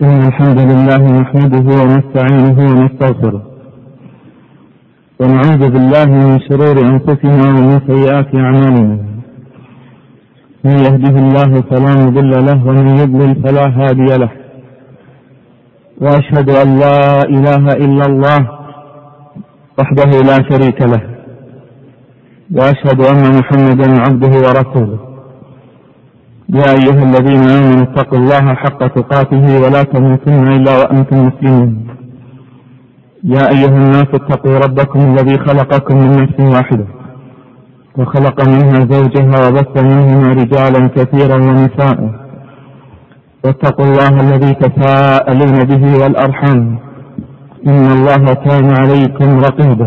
إن الحمد لله نحمده ونستعينه ونستغفره ونعوذ بالله من شرور أنفسنا ومن سيئات أعمالنا. من يهده الله فلا مضل له ومن يضلل فلا هادي له، وأشهد أن لا إله إلا الله وحده لا شريك له، وأشهد أن محمدا عبده ورسوله. يا أيها الذين آمنوا اتقوا الله حق تقاته ولا تموتن إلا وأنتم مسلمون. يا أيها الناس اتقوا ربكم الذي خلقكم من نفس واحدة وخلق منها زوجها وبث منهما رجالا كثيرا ونساء، واتقوا الله الذي تساءلون به والأرحام إن الله كان عليكم رقيبا.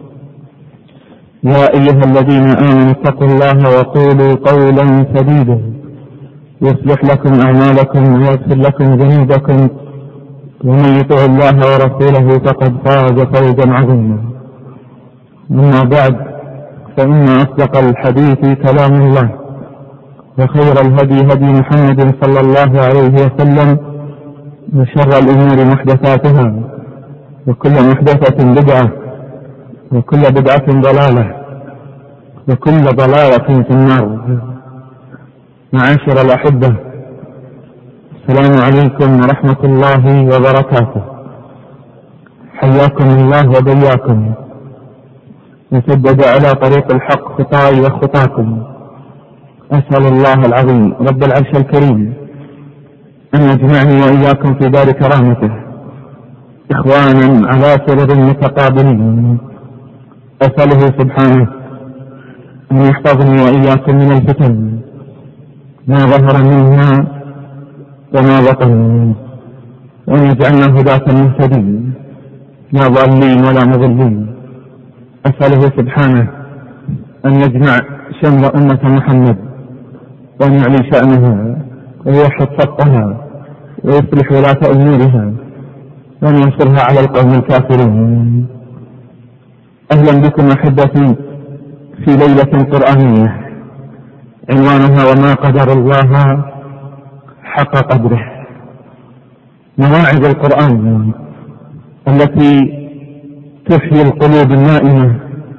يا أيها الذين آمنوا اتقوا الله وقولوا قولا سديدا يصلح لكم أعمالكم ويغفر لكم ذنوبكم، ومن يطع الله ورسوله فقد فاز فوزا عظيما. أما بعد، فإن أصدق الحديث كلام الله، وخير الهدي هدي محمد صلى الله عليه وسلم، وشر الأمور محدثاتها، وكل محدثة بدعة، وكل بدعة ضلالة، وكل ضلالة في النار. معاشر الأحبة، السلام عليكم ورحمة الله وبركاته. حياكم الله وبياكم، وسدد على طريق الحق خطاي وخطاكم. أسأل الله العظيم رب العرش الكريم أن يجمعني وإياكم في دار كرامته إخوانا على سرر متقابلين. أسأله سبحانه أن يحفظني وإياكم من الفتن ما ظهر منها وما بطن، وأن يجعلنا هداة مهتدين لا ضالين ولا مضلين. أسأله سبحانه أن يجمع شمل أمة محمد، وأن يعلي شأنها ويوحد صفها ويصلح ولاة أمورها، وأن ينصرها على القوم الكافرين. أهلا بكم أحبتي في ليلة قرآنية عنوانها وما قدر الله حق قدره. مواعظ القرآن التي تحيي القلوب النائمة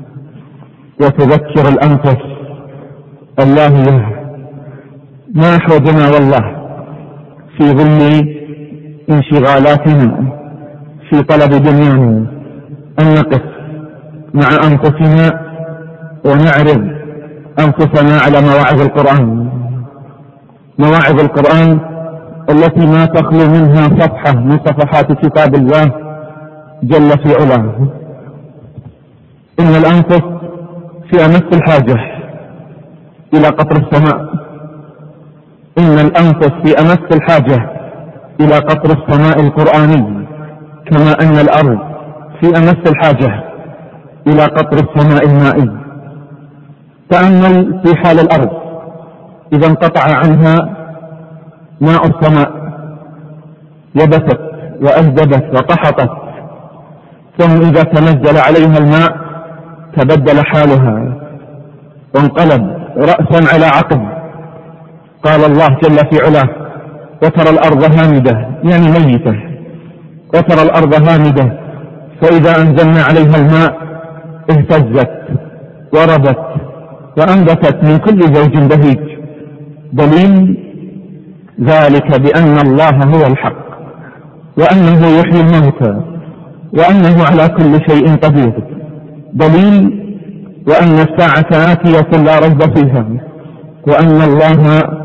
وتذكر الأنفس اللاهية. ما أحوجنا والله في ظل انشغالاتنا في طلب دنيانا أن نقف مع أنفسنا ونعرض أنفسنا على مواعظ القرآن. مواعظ القرآن التي ما تخلو منها صفحة من صفحات كتاب الله جل في علاه. إن الأنفس في أمس الحاجة إلى قطر السماء. إن الأنفس في أمس الحاجة إلى قطر السماء القرآني، كما أن الأرض في أمس الحاجة إلى قطر السماء المائي. تأمل في حال الأرض إذا انقطع عنها ماء السماء، يبست وأجدبت وقحطت، ثم إذا تنزل عليها الماء تبدل حالها وانقلب رأسا على عقب. قال الله جل في علاه: وترى الأرض هامدة، يعني ميتة، وترى الأرض هامدة فإذا أنزلنا عليها الماء اهتزت وربت وأنبتت من كل زوج بهيج. دليل ذلك بأن الله هو الحق، وأنه يحيي الموتى، وأنه على كل شيء قدير. دليل وأن الساعة آتية لا ريب فيها، وأن الله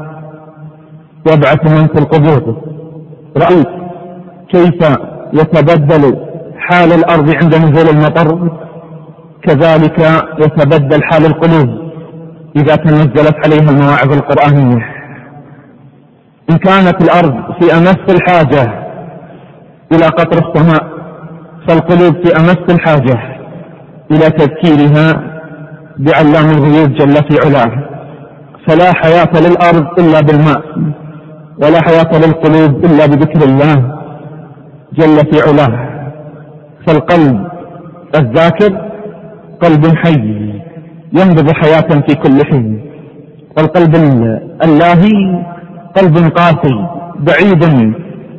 يبعث من في القبور. رأيت كيف يتبدل حال الأرض عند نزول المطر؟ كذلك يتبدل حال القلوب إذا تنزلت عليها المواعظ القرآنية. إن كانت الأرض في أمس الحاجة إلى قطر السماء، فالقلوب في أمس الحاجة إلى تذكيرها بعلام الغيوب جل في علاه. فلا حياة للأرض إلا بالماء، ولا حياة للقلوب إلا بذكر الله جل في علاه. فالقلب الذاكر قلب حي ينبض حياة في كل حين، والقلب اللاهي قلب قاسي بعيد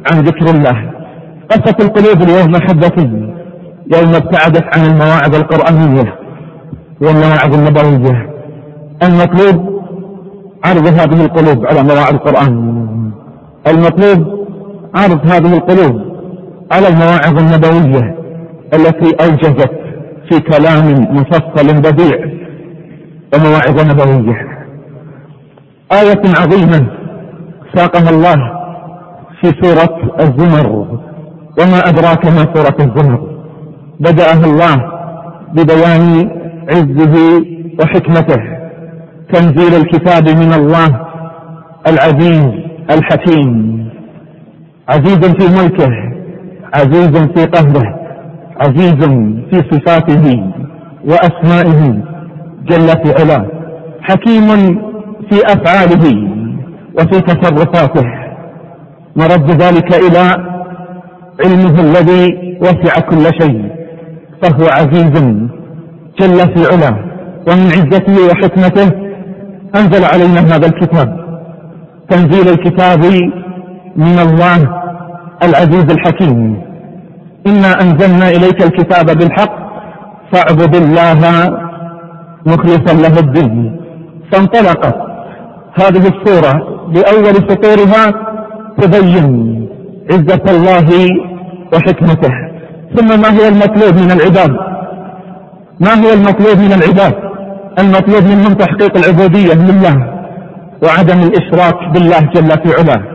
عن ذكر الله. قست القلوب اليوم أحبتي يوم ابتعدت عن المواعظ القرآنية والمواعظ النبوية. المطلوب عرض هذه القلوب على مواعظ القرآن، المطلوب عرض هذه القلوب على المواعظ النبوية التي أوجزت في كلام مفصل بديع ومواعظ نبوية. آية عظيمة ساقها الله في سورة الزمر، وما أدراك ما سورة الزمر. بدأها الله ببيان عزه وحكمته، تنزيل الكتاب من الله العزيز الحكيم، عزيز في ملكه، عزيز في قهره، عزيز في صفاته وأسمائه جل في علاه، حكيم في أفعاله وفي تصرفاته. مرد ذلك إلى علمه الذي وسع كل شيء، فهو عزيز جل في علاه. ومن عزته وحكمته أنزل علينا هذا الكتاب، تنزيل الكتاب من الله العزيز الحكيم. إنا أنزلنا إليك الكتاب بالحق فاعبد الله مخلصا له الدين. فانطلقت هذه السورة بأول سطورها تبين عزة الله وحكمته. ثم ما هو المطلوب من العباد؟ ما هو المطلوب من العباد؟ المطلوب منهم تحقيق العبودية لله وعدم الإشراك بالله جل في علاه.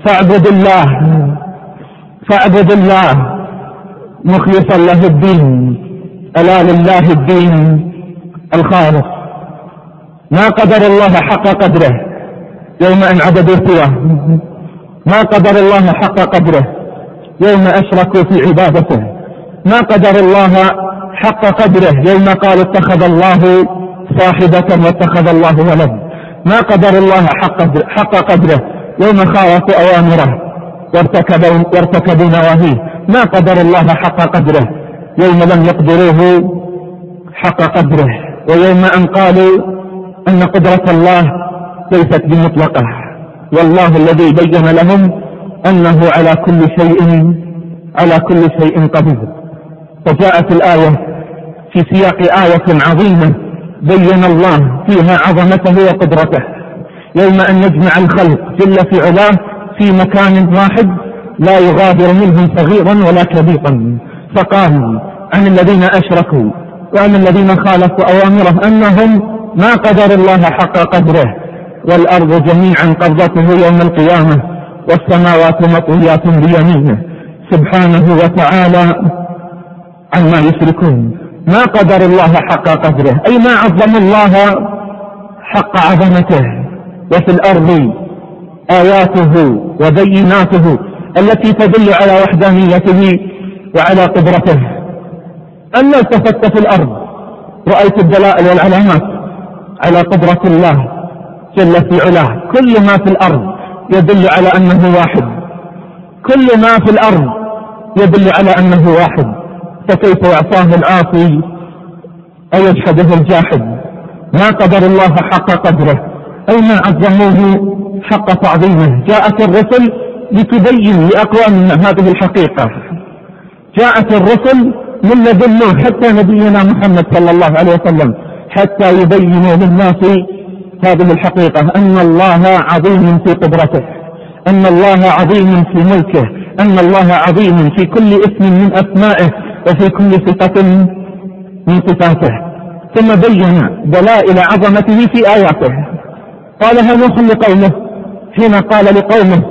فاعبد الله مخلصا له الدين، ألا لله الدين الخالص. ما قدر الله حق قدره يوم أن عبدوا سواه، ما قدر الله حق قدره يوم أشركوا في عبادته، ما قدر الله حق قدره يوم قال اتخذ الله صاحبة واتخذ الله ولد، ما قدر الله حق قدره يوم خالفوا أوامره وارتكبوا نواهيه، ما قدر الله حق قدره يوم لم يقدروه حق قدره، ويوم أن قالوا أن قدرة الله ليست بمطلقة، والله الذي بين لهم أنه على كل شيء قدير. فجاءت الآية في سياق آية عظيمة بين الله فيها عظمته وقدرته، يوم أن يجمع الخلق جل في علاه في مكان واحد لا يغادر منهم صغيرا ولا كبيرا. فقال عن الذين أشركوا وعن الذين خالفوا أوامره أنهم ما قدر الله حق قدره، والأرض جميعا قبضته يوم القيامة والسماوات مطويات بيمينه سبحانه وتعالى عما يشركون. ما قدر الله حق قدره أي ما عظم الله حق عظمته. وفي الأرض آياته وبيناته التي تدل على وحدانيته وعلى قدرته. أما التفت في الأرض رأيت الدلائل والعلامات على قدرة الله جل في علاه. كل ما في الأرض يدل على أنه واحد، كل ما في الأرض يدل على أنه واحد، فكيف يعصاه العاصي أو يجحده الجاحد؟ ما قدر الله حق قدره أي ما عظموه حق تعظيمه. جاءت الرسل لتبين لأقوامنا هذه الحقيقة، جاءت الرسل من لدن حتى نبينا محمد صلى الله عليه وسلم حتى يبينوا للناس هذه الحقيقة، أن الله عظيم في قدرته، أن الله عظيم في ملكه، أن الله عظيم في كل اسم من أسمائه وفي كل صفة من صفاته. ثم بين دلائل عظمته في آياته. قالها نوح لقومه حين قال لقومه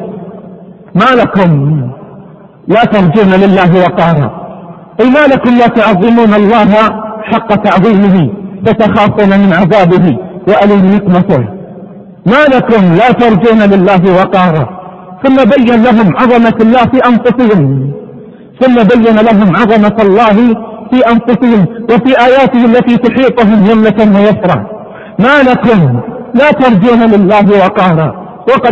ما لكم لا ترجون لله وقارا، أي ما لكم لا تعظمون الله حق تعظيمه فتخافون من عذابه وأليم نقمته؟ ما لكم لا ترجون لله وقارا. ثم بين لهم عظمة الله في أنفسهم، ثم بين لهم عظمة الله في أنفسهم وفي آياته التي تحيطهم يمنة ويسرا. ما لكم لا ترجون لله وقارا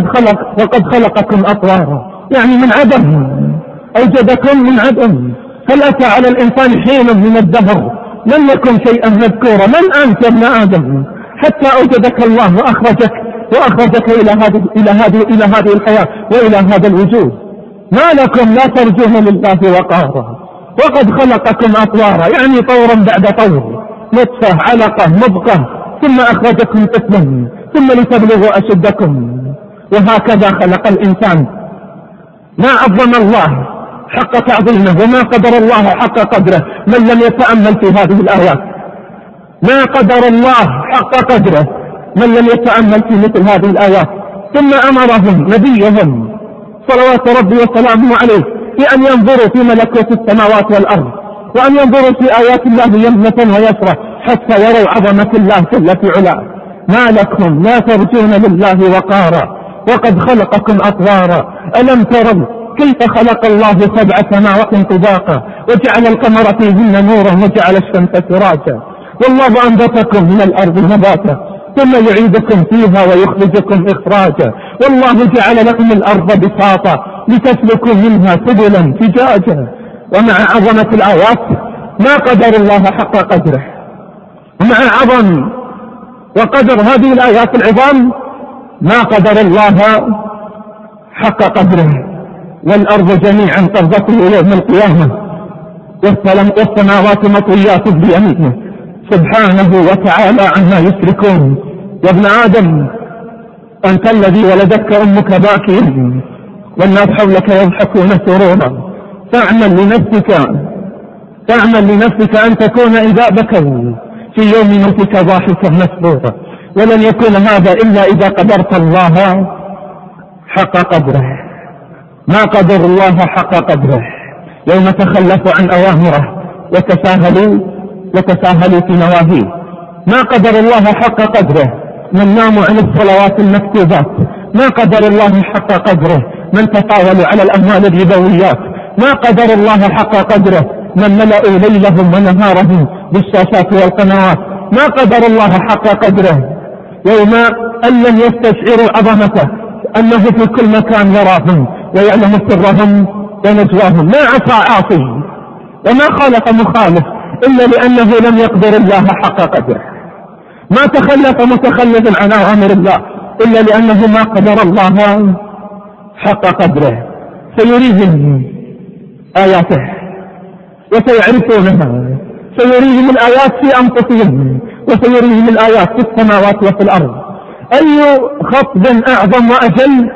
وقد خلقكم أطوارا، يعني من عدم أوجدكم من عدم. هل أتى على الإنسان حين من الدهر لم يكن شيئا مذكورا؟ من أنت ابن آدم حتى أوجدك الله وأخرجك إلى هذه الحياة وإلى هذا الوجود. ما لكم لا ترجون لله وقارا وقد خلقكم أطوارا، يعني طورا بعد طور، نطفة علقة مضغة ثم أخرجكم طفلا ثم لتبلغوا أشدكم، وهكذا خلق الإنسان. ما عظم الله حق تعظيمه وما قدر الله حق قدره من لم يتأمل في هذه الآيات. ما قدر الله حق قدره من لم يتأمل في مثل هذه الآيات. ثم أمرهم نبيهم صلوات ربي وسلامه عليه بأن ينظروا في ملكوت السماوات والأرض، وأن ينظروا في آيات الله يمنة ويسرة حتى يروا عظمة الله جل في علاه. ما لكم لا ترجون لله وقارا وقد خلقكم أطوارا. ألم تروا كيف خلق الله 7 سماوات طباقا وجعل القمر فيهن نورا وجعل الشمس سراجا، والله أنبتكم من الأرض نباتا ثم يعيدكم فيها ويخرجكم إخراجا، والله جعل لكم الأرض بساطا لتسلكوا منها سبلا فجاجا. ومع عظمة الآيات ما قدر الله حق قدره، ومع عظم وقدر هذه الآيات العظام ما قدر الله حق قدره. والأرض جميعا قبضته يوم القيامة والسماوات مطويات بيمينه سبحانه وتعالى عما يشركون. يا ابن آدم أنت الذي ولدتك أمك باكيا والناس حولك يضحكون سرورا، تعمل لنفسك أن تكون إذا بكوا في يوم موتك ضاحكا مسرورا، ولن يكون هذا إلا إذا قدرت الله حق قدره. ما قدر الله حق قدره يوم تخلفوا عن أوامره وتساهلوا في نواهيه. ما قدر الله حق قدره من ناموا عن الصلوات المكتوبات، ما قدر الله حق قدره من تطاولوا على الأموال الربويات، ما قدر الله حق قدره من ملأوا ليلهم ونهارهم بالشاشات والقنوات، ما قدر الله حق قدره يوم أن لم يستشعروا عظمته أنه في كل مكان يراهم ويعلم سرهم ونجواهم. ما عصى عاصي وما خالف مخالف إلا لأنه لم يقدر الله حق قدره، ما تخلف متخلف عن أوامر الله إلا لأنه ما قدر الله حق قدره. سيريهم آياته وسيعرفونها، سيريهم الآيات في أنفسهم وسيريهم الآيات في السماوات وفي الأرض. أي خطب أعظم وأجل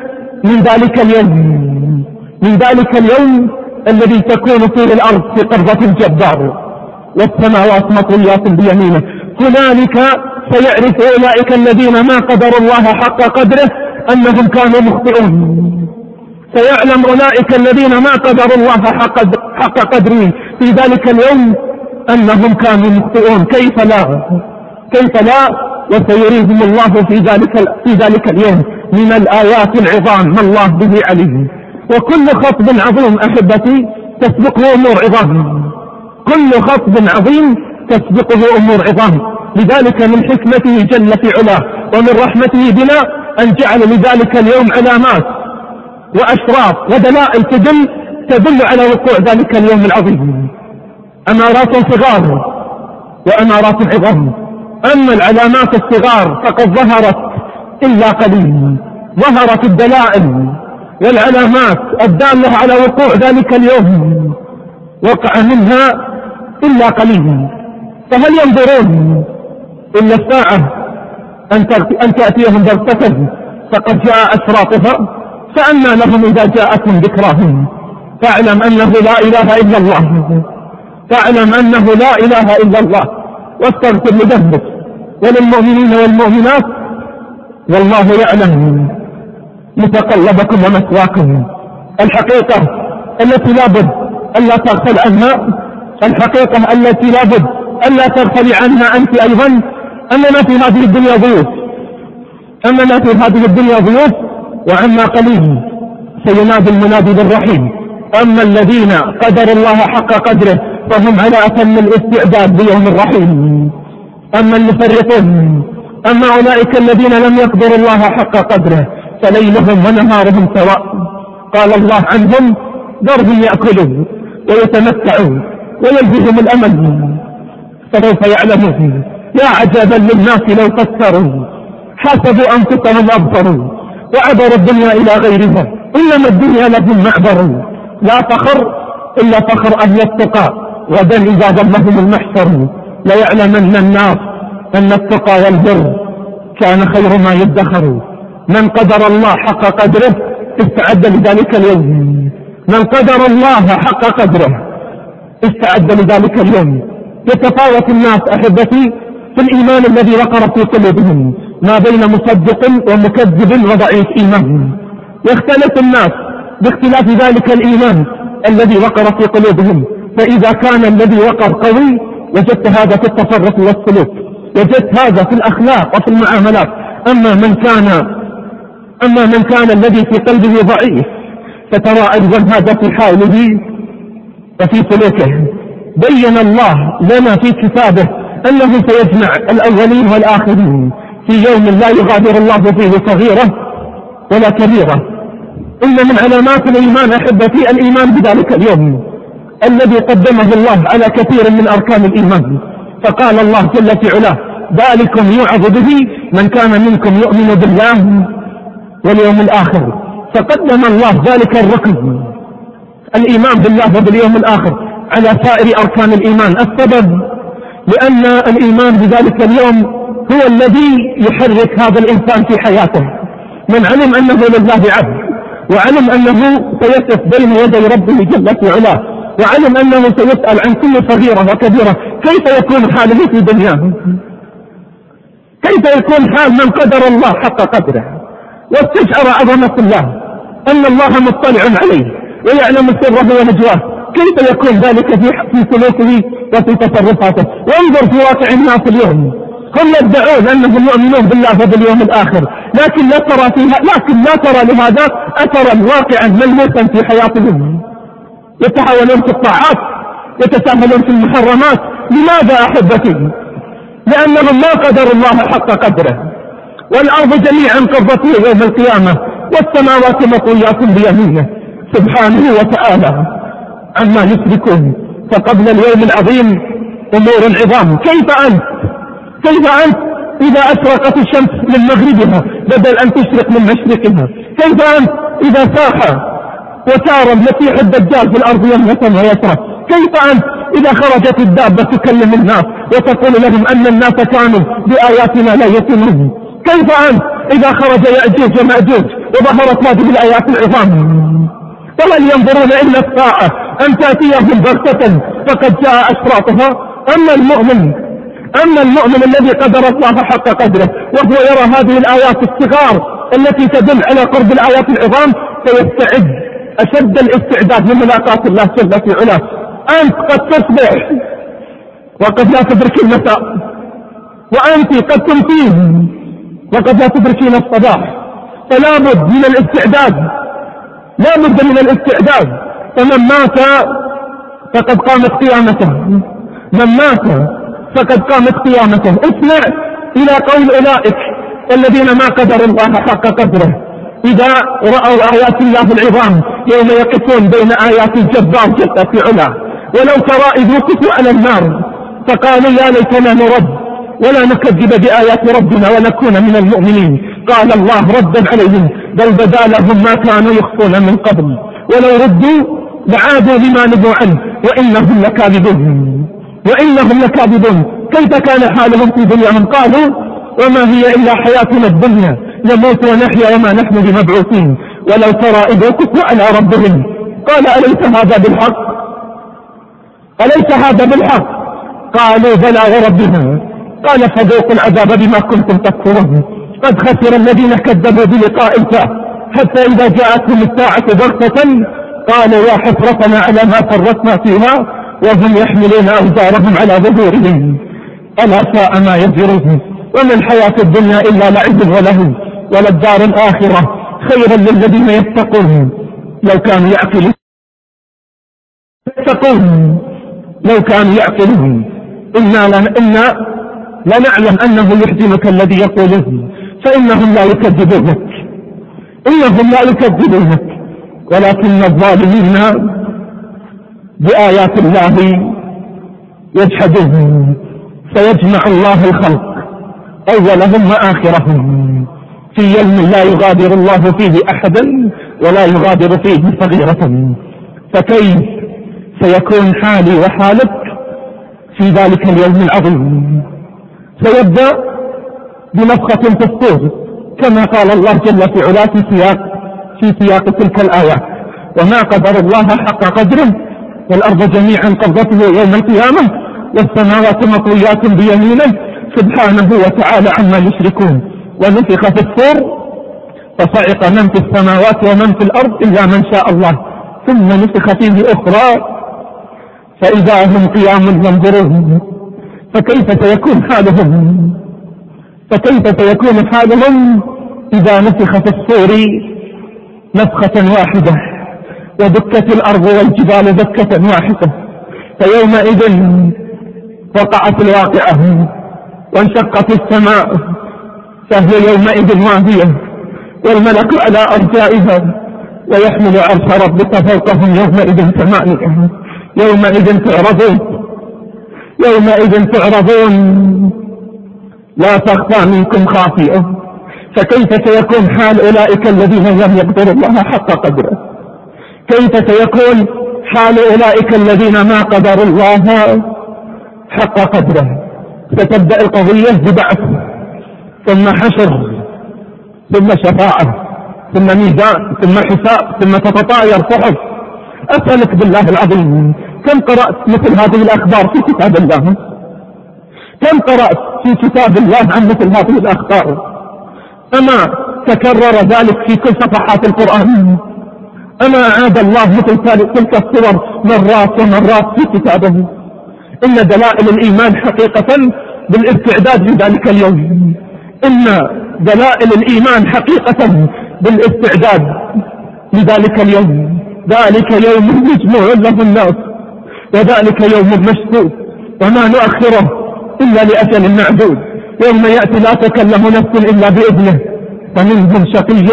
من ذلك اليوم الذي تكون فيه الأرض في قبضة الجبار والسماوات مطويات بيمينه. هنالك سيعرف أولئك الذين ما قدروا الله حق قدره أنهم كانوا مخطئون، سيعلم أولئك الذين ما قدروا الله حق قدره في ذلك اليوم أنهم كانوا مخطئون. كيف لا وسيريهم الله في ذلك اليوم من الآيات العظام ما الله به عليم. وكل خطب عظيم أحبتي تسبقه أمور عظام، كل خطب عظيم تسبقه أمور عظام. لذلك من حكمته جل في علاه ومن رحمته بنا أن جعل لذلك اليوم علامات وأشراط ودلائل تدل على وقوع ذلك اليوم العظيم، أمارات صغار وأمارات عظام. أما العلامات الصغار فقد ظهرت إلا قليل، ظهرت الدلائل والعلامات الدالة على وقوع ذلك اليوم وقع منها إلا قليل. فهل ينظرون إلا الساعة أن تأتيهم بغتة فقد جاء أشراطها؟ فأنى لهم إذا جاءتهم ذكراهم. فاعلم أنه لا إله إلا الله، فاعلم أنه لا إله إلا الله، واستغفر لذنبك وللمؤمنين والمؤمنات، والله يعلم متقلبكم ومثواكم. الحقيقة التي لابد ألا تغفل عنها، الحقيقة التي لابد ألا تغفل عنها أنت أيضا، أننا في هذه الدنيا ضيوف، وعما قليل سينادي المنادي بالرحيم. أما الذين قدروا الله حق قدره فهم على أتم الاستعداد بيوم الرحيم. أما المفرطون، أما أولئك الذين لم يقدروا الله حق قدره فليلهم ونهارهم سواء. قال الله عنهم ذرهم يأكلوا ويتمتعوا ويلههم الأمل فسوف يعلمون. يا عجبا للناس لو فكروا حسبوا أنفسهم أبصروا وعبروا الدنيا إلى غيرها إنما الدنيا لهم معبر، لا فخر إلا فخر أهل التقى، غدا إذا ظلهم المحشر ليعلمن الناس أن التقى والبر كان خير ما يدخر. من قدر الله حق قدره استعد لذلك اليوم، من قدر الله حق قدره استعد لذلك اليوم. يتفاوت الناس أحبتي في الإيمان الذي وقر في قلوبهم ما بين مصدق ومكذب وضعيف إيمان، يختلف الناس باختلاف ذلك الإيمان الذي وقر في قلوبهم. فإذا كان الذي وقر قوي وجدت هذا في التصرف والسلوك، وجدت هذا في الأخلاق وفي المعاملات. أما من كان الذي في قلبه ضعيف فترى أيضا هذا في حاله وفي سلوكه. بين الله لنا في كتابه أنه سيجمع الأولين والآخرين في يوم لا يغادر الله فيه صغيرة ولا كبيرة. إن من علامات الإيمان أحبتي الإيمان بذلك اليوم الذي قدمه الله على كثير من أركان الإيمان. فقال الله جل في علاه: ذلكم يوعظ به من كان منكم يؤمن بالله واليوم الآخر. فقدم الله ذلك الركن الإيمان بالله وباليوم الآخر على سائر أركان الإيمان. السبب لأن الإيمان بذلك اليوم هو الذي يحرك هذا الإنسان في حياته. من علم أنه لله عبد، وعلم أنه سيقف بين يدي ربه جل في علاه، وعلم أنه سيسأل عن كل صغيرة وكبيرة، كيف يكون حاله في دنياه؟ كيف يكون حال من قدر الله حق قدره واستشعر عظمة الله، أن الله مطلع عليه ويعلم سره ونجواه؟ كيف يكون ذلك في سلوكه وفي تصرفاته؟ وانظر في واقع الناس اليوم، هم يدعون أنهم يؤمنون بالله وباليوم الآخر، لكن لا ترى لهذا أثرا واقعا ملموسا في حياتهم. يتحاولون في الطاعات، يتساهلون في المحرمات. لماذا أحبتي؟ لأنهم ما قدروا الله حق قدره. والأرض جميعا قبضته يوم القيامة والسماوات مطويات بيمينه سبحانه وتعالى عما يشركون. فقبل اليوم العظيم أمور عظام. كيف أنت إذا أشرقت الشمس من مغربها بدل أن تشرق من مشرقها؟ كيف أنت إذا ساح وسار المسيح الدجال في الأرض يمنة ويسرى؟ كيف أنت إذا خرجت الدابة تكلم الناس وتقول لهم أن الناس كانوا بآياتنا لا يؤمنون؟ كيف أنت إذا خرج يأجوج ومأجوج وظهرت هذه الآيات العظام؟ فهل ينظرون إلا الساعة أن تأتيهم بغتة فقد جاء أشراطها؟ أما المؤمن الذي قدر الله حق قدره وهو يرى هذه الآيات الصغار التي تدل على قرب الآيات العظام فيستعد أشد الاستعداد لملاقاة الله جل في علاه. أنت قد تصبح وقد لا تدرك المساء، وأنت قد تمسين وقد لا تدركين الصباح. فلا بد من الاستعداد. فمن مات فقد قامت قيامته. اسمع إلى قول أولئك الذين ما قدروا الله حق قدره إذا رأوا آيات الله العظام يوم يقفون بين آيات الجبار جل في علاه. ولو ترى إذ وقفوا على النار فقالوا يا ليتنا نرد ولا نكذب بآيات ربنا ونكون من المؤمنين. قال الله ردا عليهم: بل بدا لهم ما كانوا يخفون من قبل ولو ردوا لعادوا لما نهوا عنه وإنهم لكاذبون. كيف كان حالهم في دنياهم؟ قالوا وما هي إلا حياتنا الدنيا نموت ونحيا وما نحن بمبعوثين. ولو ترى إذ وقفوا على ربهم قال أليس هذا بالحق؟ قالوا بلى وربنا. قال فذوقوا العذاب بما كنتم تكفرون. قد خسر الذين كذبوا بلقاء الله حتى إذا جاءتهم الساعة بغتة قالوا يا حسرتنا على ما فرطنا فيها وهم يحملون أوزارهم على ظهورهم ألا ساء ما يزرون. وما الحياة الدنيا إلا لعب وله وللدار الآخرة خيرا للذين يتقون لو كانوا يعقلون. إنا لنعلم أنه يحزنك الذي يقوله فإنهم لا يكذبونك ولكن الظالمين بآيات الله يجحدون. سيجمع الله الخلق أولهم وآخرهم في يوم لا يغادر الله فيه أحدا ولا يغادر فيه صغيرة. فكيف سيكون حالي وحالك في ذلك اليوم العظيم؟ سيبدأ بنفخة في الصور كما قال الله جل في علاه في سياق تلك الآيات: وما قدر الله حق قدره والأرض جميعا قبضته يوم القيامة والسماوات مطويات بيمينه سبحانه وتعالى عما يشركون. ونفخ في الصور فصعق من في السماوات ومن في الأرض إلا من شاء الله ثم نفخ فيه أخرى فإذا هم قيام ينظرون. فكيف سيكون حالهم إذا نفخ في الصور نفخة واحدة ودكت الأرض والجبال دكة واحدة؟ فيومئذ وقعت الواقعة وانشقت السماء فهي يومئذ واهية والملك على أرجائها ويحمل عرش ربك فوقهم يومئذ ثمانية. يومئذ تعرضون لا تخفى منكم خافية. فكيف سيكون حال أولئك الذين لم يقدروا الله حق قدره؟ كيف سيكون حال أولئك الذين ما قدروا الله حق قدره؟ ستبدأ القضية ببعث ثم حشر ثم شفاعة ثم ميزان ثم حساب ثم تتطاير صحف. أسألك بالله العظيم كم قرأت مثل هذه الأخبار في كتاب الله؟ كم قرأت في كتاب الله عن مثل هذه الأخبار؟ أما تكرر ذلك في كل صفحات القرآن؟ أما أعاد الله مثل تلك الصور مرات ومرات في كتابه؟ إن دلائل الإيمان حقيقة بالاستعداد لذلك اليوم. إن دلائل الإيمان حقيقة بالاستعداد لذلك اليوم. ذلك يوم مجموع له الناس وذلك يوم مشهود وما نؤخره إلا لأجل معدود. يوم يأتي لا تكلم نفس إلا بإذنه فمنهم شقي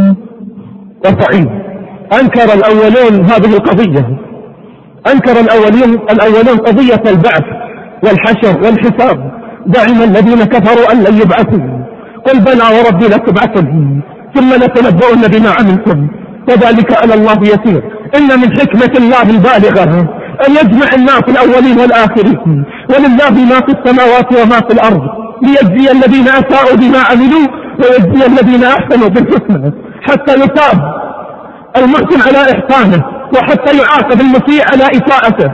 وسعيد. أنكر الأولون هذه القضية، أنكر الأولون قضية البعث والحشر والحساب، دعم الذين كفروا أن لن يبعثوا. قل بلى وربي لتبعثن ثم لتنبؤن بما عملتم وذلك على الله يسير. إن من حكمة الله البالغة أن يجمع الناس الأولين والآخرين ولله ما في السماوات وما في الأرض ليجزي الذين أساءوا بما عملوا ويجزي الذين أحسنوا بالحسنى حتى يثاب المحسن على إحسانه وحتى يعاقب المسيء على إساءته،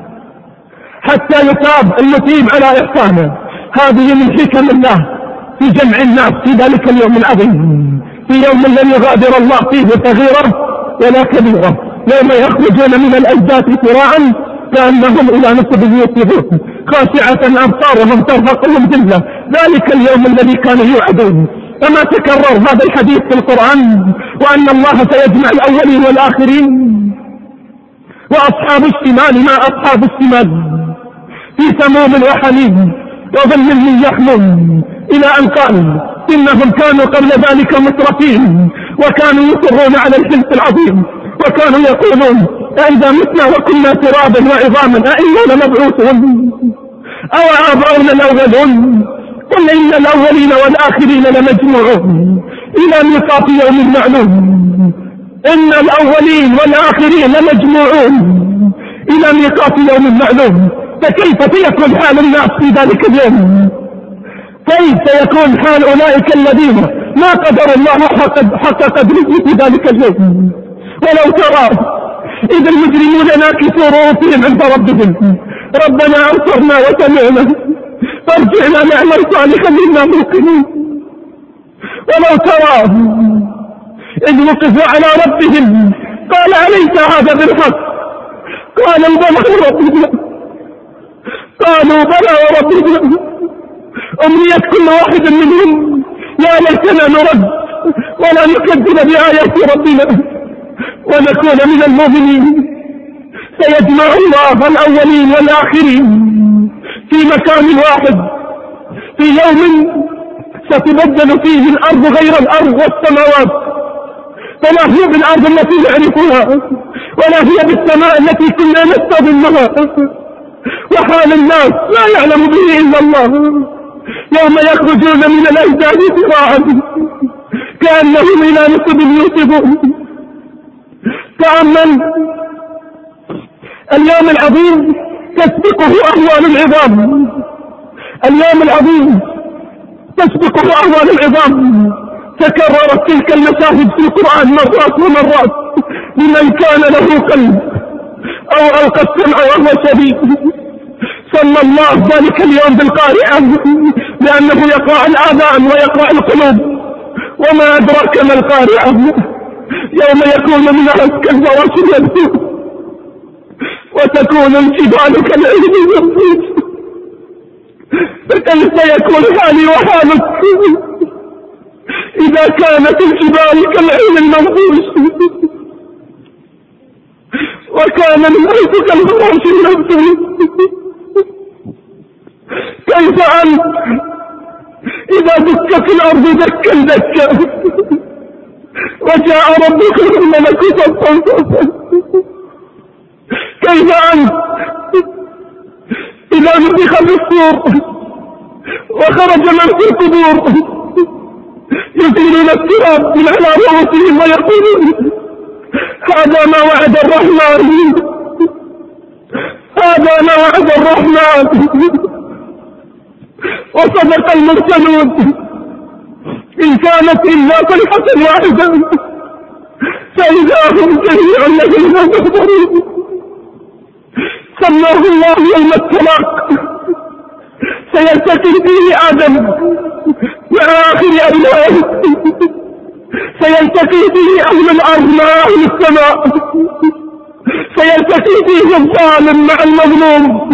حتى يثاب المسيء على إحسانه. هذه من حكم الله في جمع الناس في ذلك اليوم العظيم، في يوم لن يغادر الله فيه صغيرة ولا كبيرة، يوم يخرجون من الأجداث سراعا كأنهم إلى نصب يوصفون خاشعة أبصارهم ترهقهم ذلة. ذلك اليوم الذي كانوا يوعدون. أما تكرر هذا الحديث في القرآن وأن الله سيجمع الأولين والآخرين؟ وأصحاب الشمال ما أصحاب الشمال في سموم وحميم وظل من يحمم إلى أن قال إنهم كانوا قبل ذلك مترفين وكانوا يصرون على الحنث العظيم وكانوا يقولون أئذا متنا وكنا ترابا وعظاما أئنا لمبعوثون أو آباؤنا الأولون؟ قل إن الأولين والآخرين لمجموعون إلى ميقات يوم معلوم. إن الأولين والآخرين لمجموعون إلى ميقات يوم معلوم. فكيف سيكون حال الناس في ذلك اليوم؟ كيف سيكون حال أولئك الذين ما قدروا الله حق قدره في ذلك اليوم؟ ولو ترى إذا المجرمون ناكسوا رؤوسهم عند ربهم ربنا أبصرنا وسمعنا فارجعنا نعمل صالحا إنا موقنون. ولو ترى إذ وقفوا على ربهم قال أليس هذا بالحق؟ قالوا بلى وربنا، قالوا بلى وربنا. أمنية كل واحد منهم يا ليتنا نرد ولا نكذب بآيات ربنا ونكون من المؤمنين. سيجمع الله الأولين والآخرين في مكان واحد في يوم ستبدل فيه الأرض غير الأرض والسماوات، فلا هي بالأرض التي نعرفها ولا هي بالسماء التي كنا نستظلها. وحال الناس لا يعلم به إلا الله يوم يخرجون من الأجداث سراعا كأنهم إلى نصب يوصفون تأمل اليوم العظيم تسبقه أهوال العظام، اليوم العظيم تسبقه أهوال العظام. تكررت تلك المشاهد في القرآن مرات ومرات لمن كان له قلب أو ألقى السمع وهو شديد. سمى الله ذلك اليوم بالقارعة لأنه يقرع الآذان ويقرع القلوب. وما أدراك ما القارعة؟ يوم يكون الناس كالفراش المبثوث وتكون الجبال كالعهن المنفوش. فكيف يكون حالي وحالك إذا كانت الجبال كالعهن المنفوش وكان الناس كالفراش المبثوث؟ كيف أنت إذا دكت الأرض دكا دكا وجاء ربك والملك صفا صفا؟ كيف أنت إذا نفخ في الصور وخرج من في القبور يزيلون التراب من على رؤوسهم ويقولون هذا ما وعد الرحمن، هذا ما وعد الرحمن وصدق المرسلون. إن كانت إلا صيحة واحدة فإذا هم جميع الذين كفروا. سماه الله يوم التلاق، سيلتقي فيه آدم مع آخر أبنائه، سيلتقي فيه أهل الأرض مع أهل السماء، سيلتقي فيه الظالم مع المظلوم.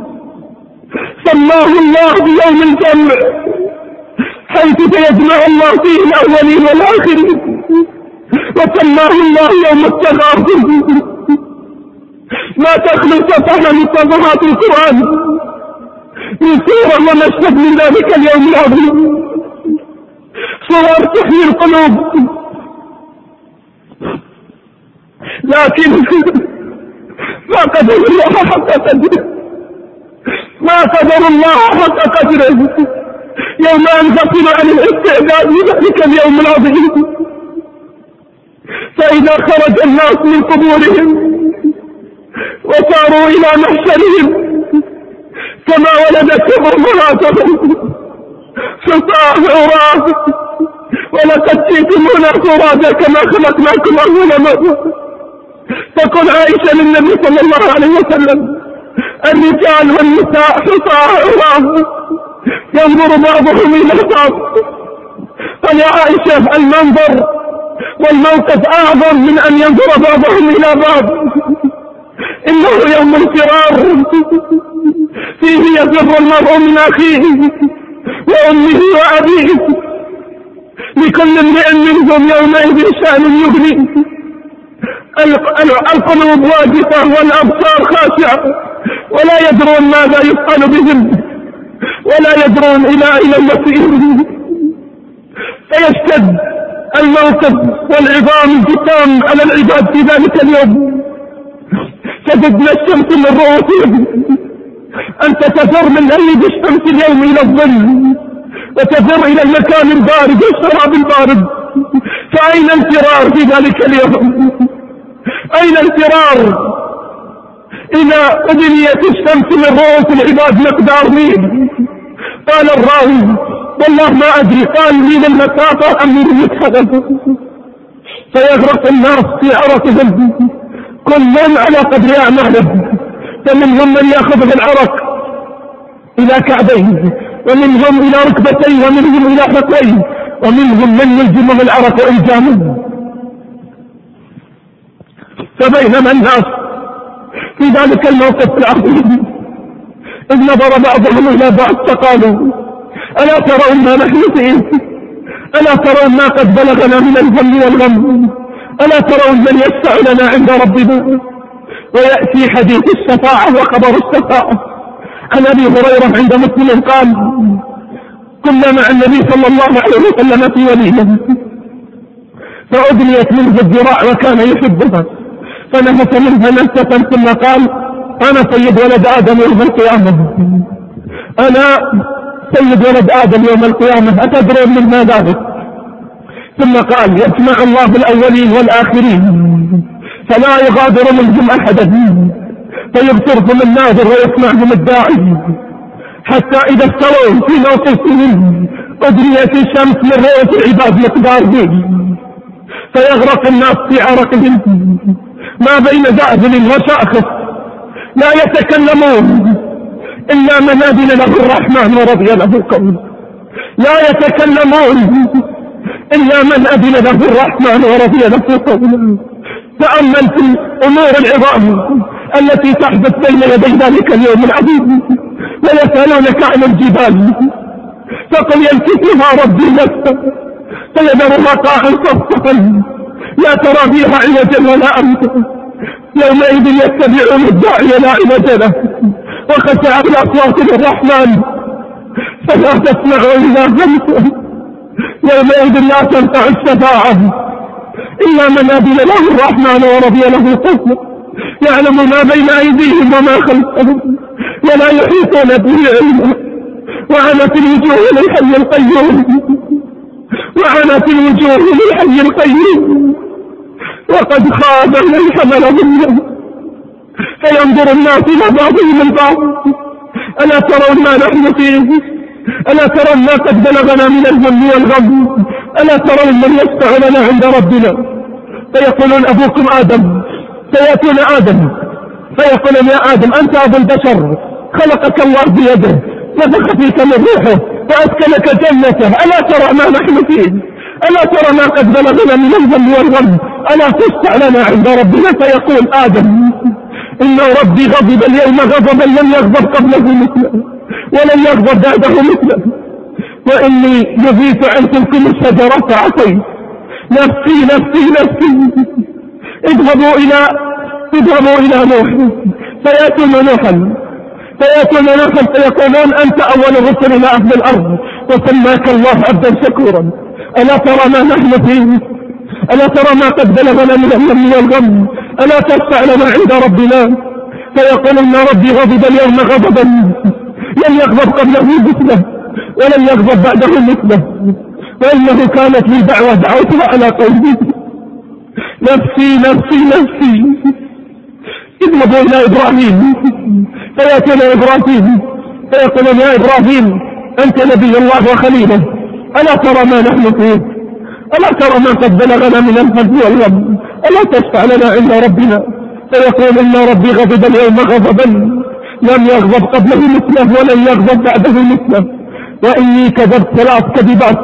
سماه الله بيوم الجمع حيث سيجمع الله فيه الأولين والآخرين. وسماه الله يوم التغابن. ما تخلو صفحة من صفحات القرآن من صورة ومشهد من ذلك اليوم العظيم، صور تحيي القلوب. لكن ما قدر الله حق قدره، ما قدر الله حق قدره يوم أنفصل عن الاستعداد لذلك اليوم العظيم. فإذا خرج الناس من قبورهم وصاروا إلى محشرهم كما ولدتهم أمهاتهم حصاة عراة ولقد جئتمونا فرادا كما خلقناكم أول مرة. تقول عائشة للنبي صلى الله عليه وسلم الرجال والنساء حصاة عراة ينظر بعضهم إلى بعض. قال يا عائشة المنظر والموقف أعظم من أن ينظر بعضهم إلى بعض. إنه يوم الفرار فيه يفر المرء من أخيه وأمه وأبيه لكل امرئ منهم يومئذ شأن يغني. القلوب واجفة والأبصار خاشعة ولا يدرون ماذا يفعل بهم ولا يدرون إلى المصير. فيشتد الموقف والعظام الجسام على العباد في ذلك اليوم. تجد الشمس من رؤوسهم، أنت تفر من أيد الشمس اليوم إلى الظل وتفر إلى المكان البارد والشراب البارد. فأين الفرار في ذلك اليوم؟ أين الفرار إذا أدنيت الشمس من رؤوس العباد مقدار ميل؟ قال الراوي والله ما أدري، قال من المسافة أم من المتحدث. فيغرق الناس في عرقهم كل على قدر أعماله، فمنهم من يأخذ بالعرق إلى كعبيه ومنهم إلى ركبتيه ومنهم إلى حقيه ومنهم من يلزمه العرق إلزامه. فبينما الناس في ذلك الموقف العظيم إذ نظر بعضهم إلى بعض فقالوا ألا ترون ما نحن فيه؟ ألا ترون ما قد بلغنا من الهم والغم؟ ألا ترون من يشفع لنا عند ربنا؟ ويأتي حديث الشفاعة وخبر الشفاعة عن أبي هريرة عند مسلم قال كنا مع النبي صلى الله عليه وسلم في وليمة فأدنيت منه الذراع وكان يحبها فنفس منها نفسة ثم قال أنا سيد ولد آدم يوم القيامة، أنا سيد ولد آدم يوم القيامة، أتدرون من ما ذلك؟ ثم قال يسمع الله الأولين والآخرين فلا يغادر منهم أحدا، فيبصرهم الناظر ويسمعهم الداعي، حتى إذا استووا في موقفهم أدريت الشمس من رؤوس العباد مقدار ذي، فيغرق الناس في عرقهم ما بين ذأذل وشاخص، لا يتكلمون إلا من أذن له الرحمن ورضي له قوله، لا يتكلمون إلا من أذن له الرحمن ورضي له قوله. تأمل في الأمور العظام التي تحدث بين يدي ذلك اليوم العظيم، ويسألونك عن الجبال فقل ينكسها ربي نفسه فيذرها قاعا صفصفا لا ترى فيها عوجا ولا أمتا، يومئذ يتبعون الداعي لا عوج له وخشعت الأصوات للرحمن فلا تسمع إلا همسا، يومئذ لا تنفع الشفاعة إلا من أذن له الرحمن ورضي له قوله، يعلم ما بين أيديهم وما خلفهم ولا يحيطون به علما، وعنت الوجوه للحي القيوم، وعنت الوجوه للحي القيوم، وقد خاب من حمل ظلما، فينظر الناس إلى بعضهم البعض ألا ترون ما نحن فيه؟ ألا ترون ما قد بلغنا من الهم والغم؟ ألا ترون من يشفع لنا عند ربنا؟ فيقولون أبوكم آدم، فيأتون آدم فيقولون يا آدم أنت أبو البشر، خلقك الله بيده نفخ فيك من روحه وأسكنك جنته، ألا ترى ما نحن فيه؟ ألا ترى ما قد بلغنا من الهم والغم؟ ألا تشفع لنا عند ربنا؟ فيقول آدم إن ربي غضب اليوم غضبا لم يغضب قبله مثله ولن يغضب بعده مثله، وإني نهيت عن تلكم الشجرة فعصيت، نفسي نفسي نفسي. اذهبوا إلى نوح فيأتون نوحا فيقولون أنت أول رسل إلى أهل الأرض وسماك الله عبدا شكورا، ألا ترى ما نحن فيه؟ ألا ترى ما قد بلغنا من الهم والغم؟ ألا تشفع لنا عند ربنا؟ فيقول إن ربي غضب اليوم غضبا لم يغضب قبله مثله ولن يغضب بعده مثله، وإنه كانت لي دعوة دعوتها على قومي نفسي نفسي نفسي. اذهبوا إلى إبراهيم فيأتون إبراهيم فيقولون يا إبراهيم أنت نبي الله وخليله، ألا ترى ما نحن فيه؟ ألا ترى ما قد بلغنا من الهم والغم؟ ألا تشفع لنا عند ربنا؟ فيقول إن ربي غضب اليوم غضبا لم يغضب قبله مثله ولن يغضب بعده مثله، وإني كذبت 3 كذبات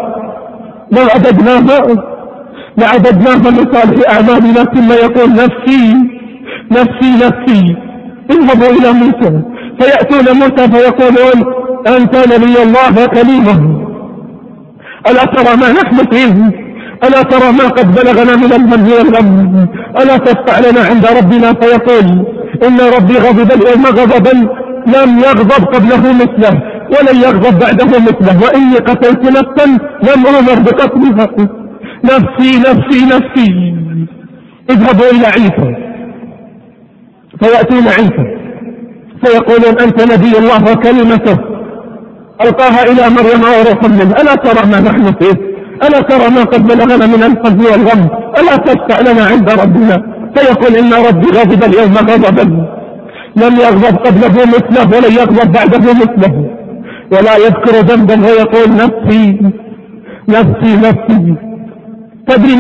لعددناها من صالح أعمالنا، ثم يقول نفسي نفسي نفسي. اذهبوا إلى موسى فيأتون موسى فيقولون أنت نبي الله وكليمه، ألا ترى ما نحن فيه؟ ألا ترى ما قد بلغنا من الهم والغم؟ ألا تشفع لنا عند ربنا؟ فيقول إن ربي غضب اليوم غضبا لم يغضب قبله مثله ولن يغضب بعده مثله، وإني قتلت نفسا لم أمر بقتلها، نفسي نفسي نفسي. اذهبوا إلى عيسى فيأتون عيسى فيقولون أنت نبي الله وكلمته ألقاها إلى مريم وروح منه، ألا ترى ما نحن فيه؟ ألا ترى ما قد بلغنا من الهم والغم؟ ألا تشفع لنا عند ربنا؟ فيقول إن ربي غضب اليوم غضبا لم يغضب قبله مثله ولن يغضب بعده مثله، ولا يذكر ذنبا ويقول نفسي نفسي نفسي. تدري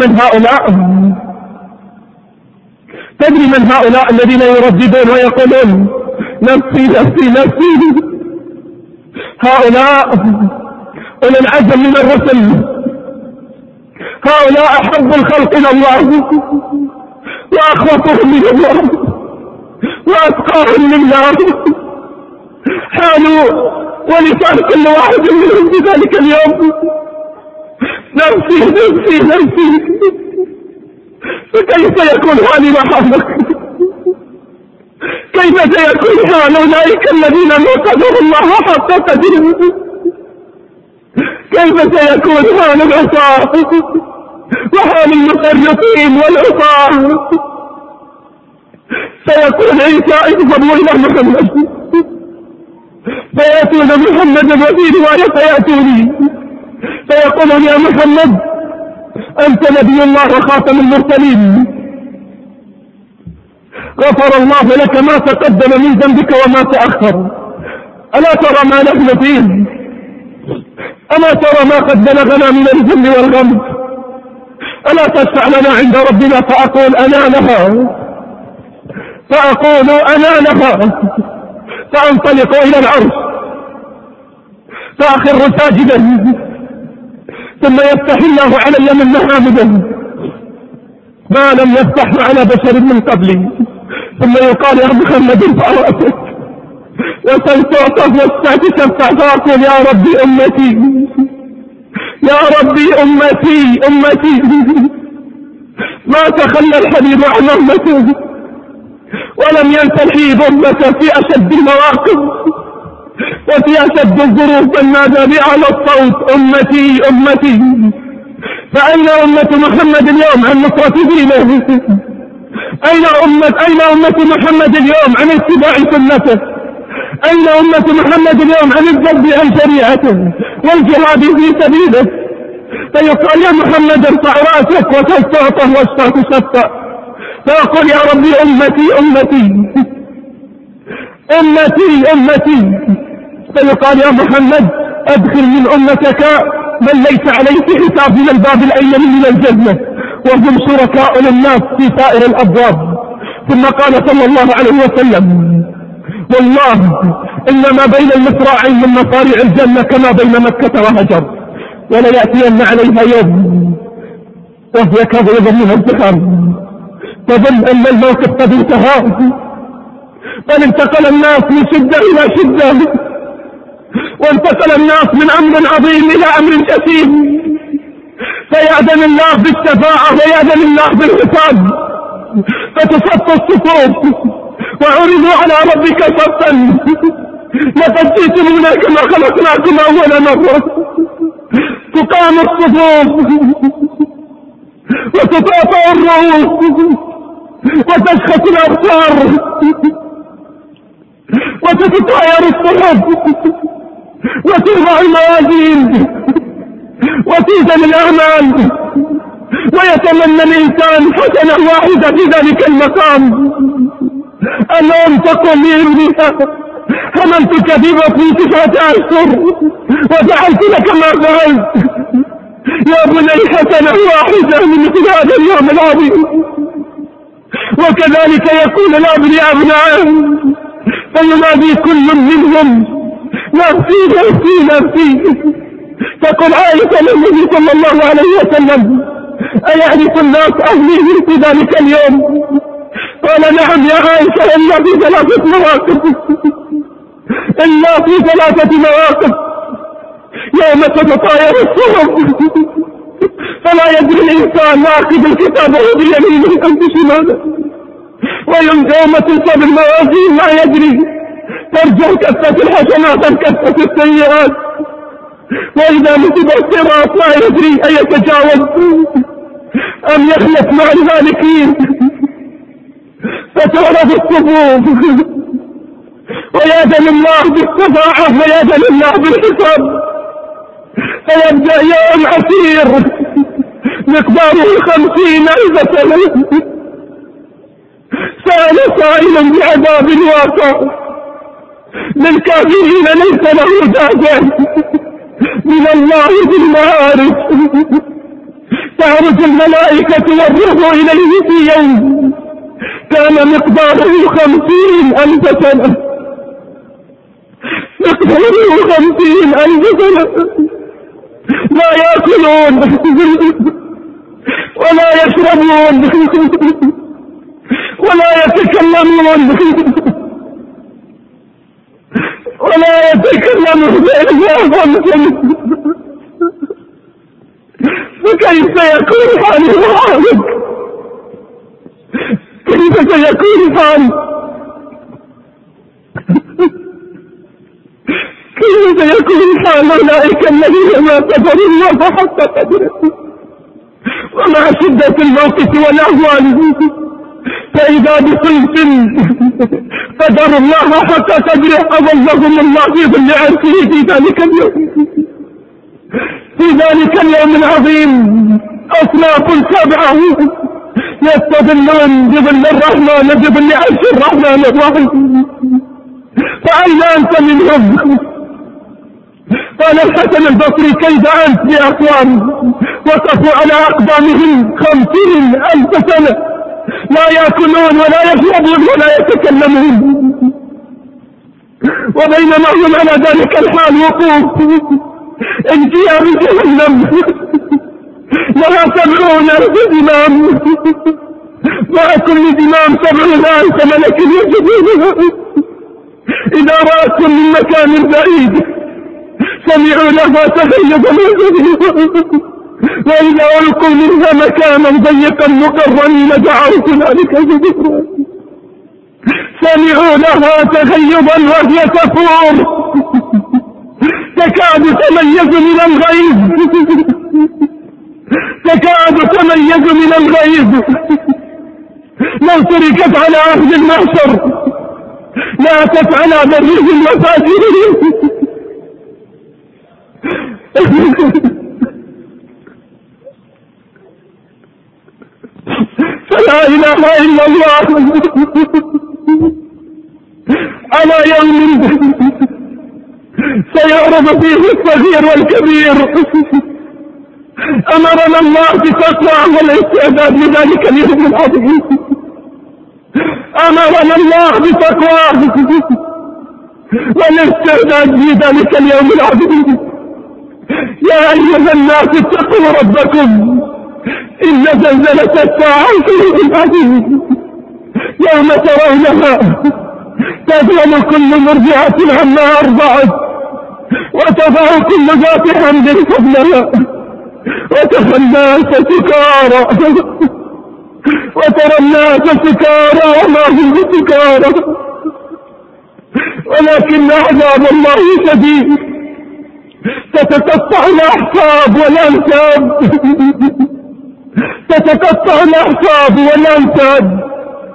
من هؤلاء الذين يرددون ويقولون نفسي نفسي نفسي؟ هؤلاء أولي العزم من الرسل، هؤلاء أحب الخلق إلى الله وأخوفهم من الله وأتقاهم لله، حالوا ولسان كل واحد منهم في ذلك اليوم نفسي نفسي نفسي. فكيف يكون حالي محالك؟ كيف سيكون حال أولئك الذين ما قدروا الله حق قدره؟ كيف سيكون حال العصاة وحال المفرطين والعصاة؟ سيقول عيسى اذهبوا إلى محمد، فيأتون محمد وفي رواية فيأتوني فيقولون يا محمد أنت نبي الله وخاتم المرسلين، غفر الله لك ما تقدم من ذنبك وما تأخر. ألا ترى ما نحن فيه؟ ألا ترى ما قد بلغنا من الذل والغم؟ ألا تشفع لنا عند ربنا فأقول أنا لها فأنطلق إلى العرش فأخر ساجدا، ثم يفتح الله علي من محامده ما لم يفتح على بشر من قبلي، ثم يقال يا محمد فأرأتك وسلطعته واستعتشفت فأقول يا ربي أمتي يا ربي أمتي ما تخلى الحبيب عن أمته ولم ينسى الحبيب أمته في أشد المواقف وفي أشد الظروف من نادى بأعلى الصوت أمتي. فأين أمة محمد اليوم عن نصرة دينه؟ أين أمة محمد اليوم عن اتباع سنته؟ أين أمة محمد اليوم عن الذب عن شريعته والجهاد في سبيله؟ فيقال يا محمد ارفع رأسك وتستعطه واشفع تشفع، فيقول يا ربي أمتي. فيقال يا محمد أدخل من أمتك من ليس عليه حساب من الباب الأيمن من الجنة وهم شركاء للناس في سائر الأبواب. ثم قال صلى الله عليه وسلم والله إنما بين المصراعين من مصاريع الجنة كما بين مكة وهجر، ولا يأتين عليها يوم وهي كبيض من الزحام تظن أن الموقف قد انتهى، بل انتقل الناس من شدة إلى شدة، وانتقل الناس من أمر عظيم إلى أمر كثير، فيأذن الله بالشفاعة ويأذن الله بالحساب، فتصف الصفوف وعرضوا على ربك صفا لقد جئتمونا كما خلقناكم أول مرة. تقام الصفوف وتطافئ الرؤوس وتشخص الأبصار وتتطاير الصحف وتوضع الموازين وتوزن الأعمال، ويتمنى الإنسان حسنة واحدة في ذلك المقام ألم تقل لي حملتك في بطني 9 أشهر وجعلت لك ما فعلت يا بني حسنة واحدة من مثل هذا اليوم العظيم. وكذلك يقول الأب لأبنائه فينادي كل منهم نفسي. تقول عائشة للنبي صلى الله عليه وسلم أيعرف الناس أهلي في ذلك اليوم؟ قال نعم يا عائشة إلا في 3 مواقف يوم تتطاير الصحف فلا يدري الإنسان واخذ الكتاب بيمينه أم بشماله، ويوم تنصب الموازين لا يدري ترجع كفة الحسنات أم كفة السيئات، وإذا نصب الصراط لا يدري أيتجاوز أم يخلف مع الهالكين، فتعرف الصفوف ويأذن الله بالشفاعة ويأذن الله بالحساب، فيبدأ يوم عسير مقداره 50,000 سنة. سأل سائل بعذاب واقع للكافرين ليس له دافع من الله بالمعارف، تعرج الملائكة والروح إليه في يوم كان مقداره 50,000 سنة، مقداره 50,000 سنة، لا يأكلون ولا يشربون ولا يتكلمون إلا خمسا، فكيف يكون حالك؟ كيف سيكون حالك؟ كيف سيكون حال أولئك الذين ما قدروا الله حق قدره ومع شدة الموقف والأهوال، فإذا بصنف قدروا الله حق قدره أظلهم الله في ظل عرشه في ذلك اليوم العظيم. أصناف 7 يستظلون بظل الرحمن بظل عرش الرحمن الرحيم، فأين أنت منهم؟ قال الحسن البصري كيف أنت بأقوام وقفوا على أقدامهم 50,000 سنة لا يأكلون ولا يشربون ولا يتكلمون، وبينما هم على ذلك الحال وقوف انجياء من جهنم لها 70,000 زمام، مع كل زمام 70,000 ملك يجدونها، إذا رأتهم من مكان بعيد سمعوا لها تغيظا وإذا ألقوا منها مكانا ضيقا مقرنين دعوا هنالك ثبورا، سمعوا لها تغيظا وهي تفور تكاد تميز من الغيظ، تكاد تميز من الغيظ، لو تركت على أهل المحشر لا تفعل برهم وفاجرهم. فلا إله إلا الله على يوم سيعرض فيه الصغير والكبير. أمرنا الله بتقوى والاستعداد لذلك اليوم العظيم، أمرنا الله بتقوى والاستعداد لذلك اليوم العظيم. يا أيها الناس اتقوا ربكم إن زلزلة الساعة شيء عظيم، يوم ترونها تذهل كل مرضعة عما أرضعت وتضع كل ذات حمد حملها وترى الناس سكارى وما هم سكارى ولكن عذاب الله شديد، تتقطع الأحساب والأنساب، تتقطع الأحساب والأنساب.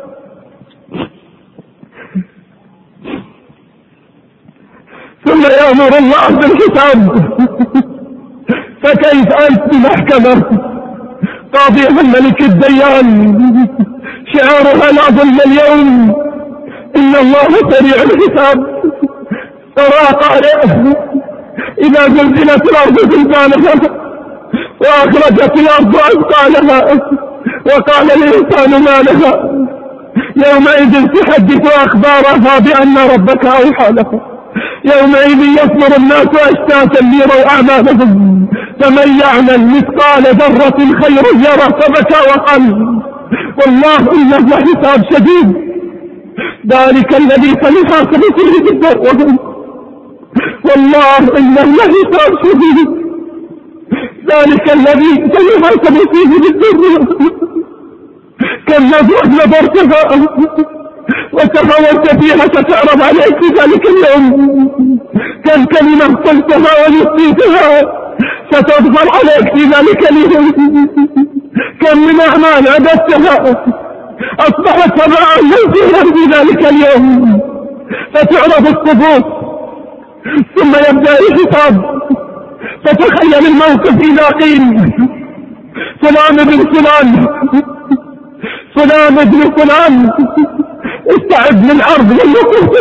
ثم يأمر الله بالحساب، فكيف أنت بمحكمة قاضيها الملك الديان شعارها لا ظلم اليوم إن الله سريع الحساب. ترى قارئ إذا زلزلت الأرض زلزالها وأخرجت الأرض أثقالها وقال الإنسان ما لها يومئذ تحدث أخبارها بأن ربك أوحى لها، يومئذ يصدر الناس أشتاتا ليروا أعمالهم، فمن يعمل مثقال ذرة خيرا يرى فبكى وقل، والله إنه حساب شديد. ذلك الذي سنحاسب فيه بالدر، والله إنه حساب شديد. ذلك الذي سنحاسب فيه بالدر، كم نظرتها وتفورت فيها ستعرض عليك ذلك اليوم، كم كلمة قلتها ونسيتها ستظهر عليك في ذلك اليوم، كم من أعمال عبدتها أصبحت تبعا منزولا في ذلك اليوم، فتعرض الصفوف ثم يبدأ الحساب. فتخيل الموقف إذا قيل فلان بن فلان فلان بن فلان استعد للعرض والوقوف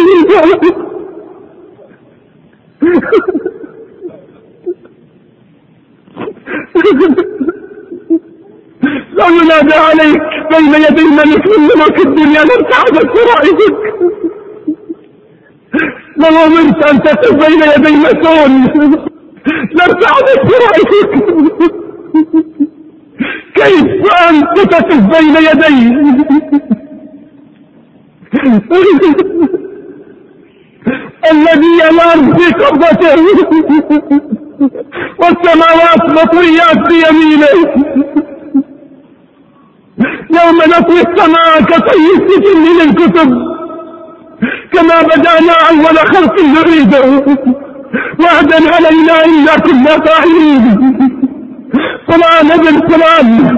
لو ينادى عليك بين يدي الملك من ملوك الدنيا لارتعدت فرائضك، لو أمرت أن تقف بين يدي مسؤول لارتعدت فرائضك، كيف أنت تقف بين يدي الذي الأرض في قبضته والسماوات مطويات بيمينه، يوم نطوي السماء كطي السجل للكتب كما بدأنا أول خلق نعيده وعدا علينا إلا كنا فاعلين. فلان ابن فلان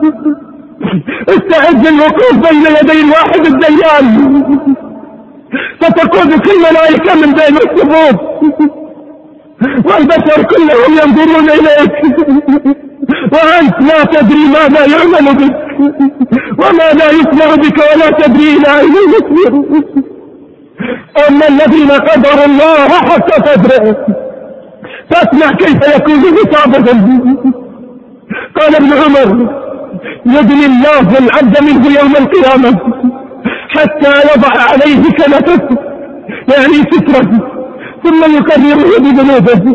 استعد للوقوف بين يدي الواحد الديان، فتقود كل ملائكة من بين الصفوف والبشر كلهم ينظرون إليك وأنت لا تدري ماذا يعمل بك. وما لا يسمع بك ولا تدري إلى أين المسير. أما الذين قدروا الله حق قدره فاسمع كيف يكون حسابهم. قال ابن عمر: يدني الله العبد منه يوم القيامة حتى يضع عليه كنفه، يعني ستره، ثم يكرره بذنوبه.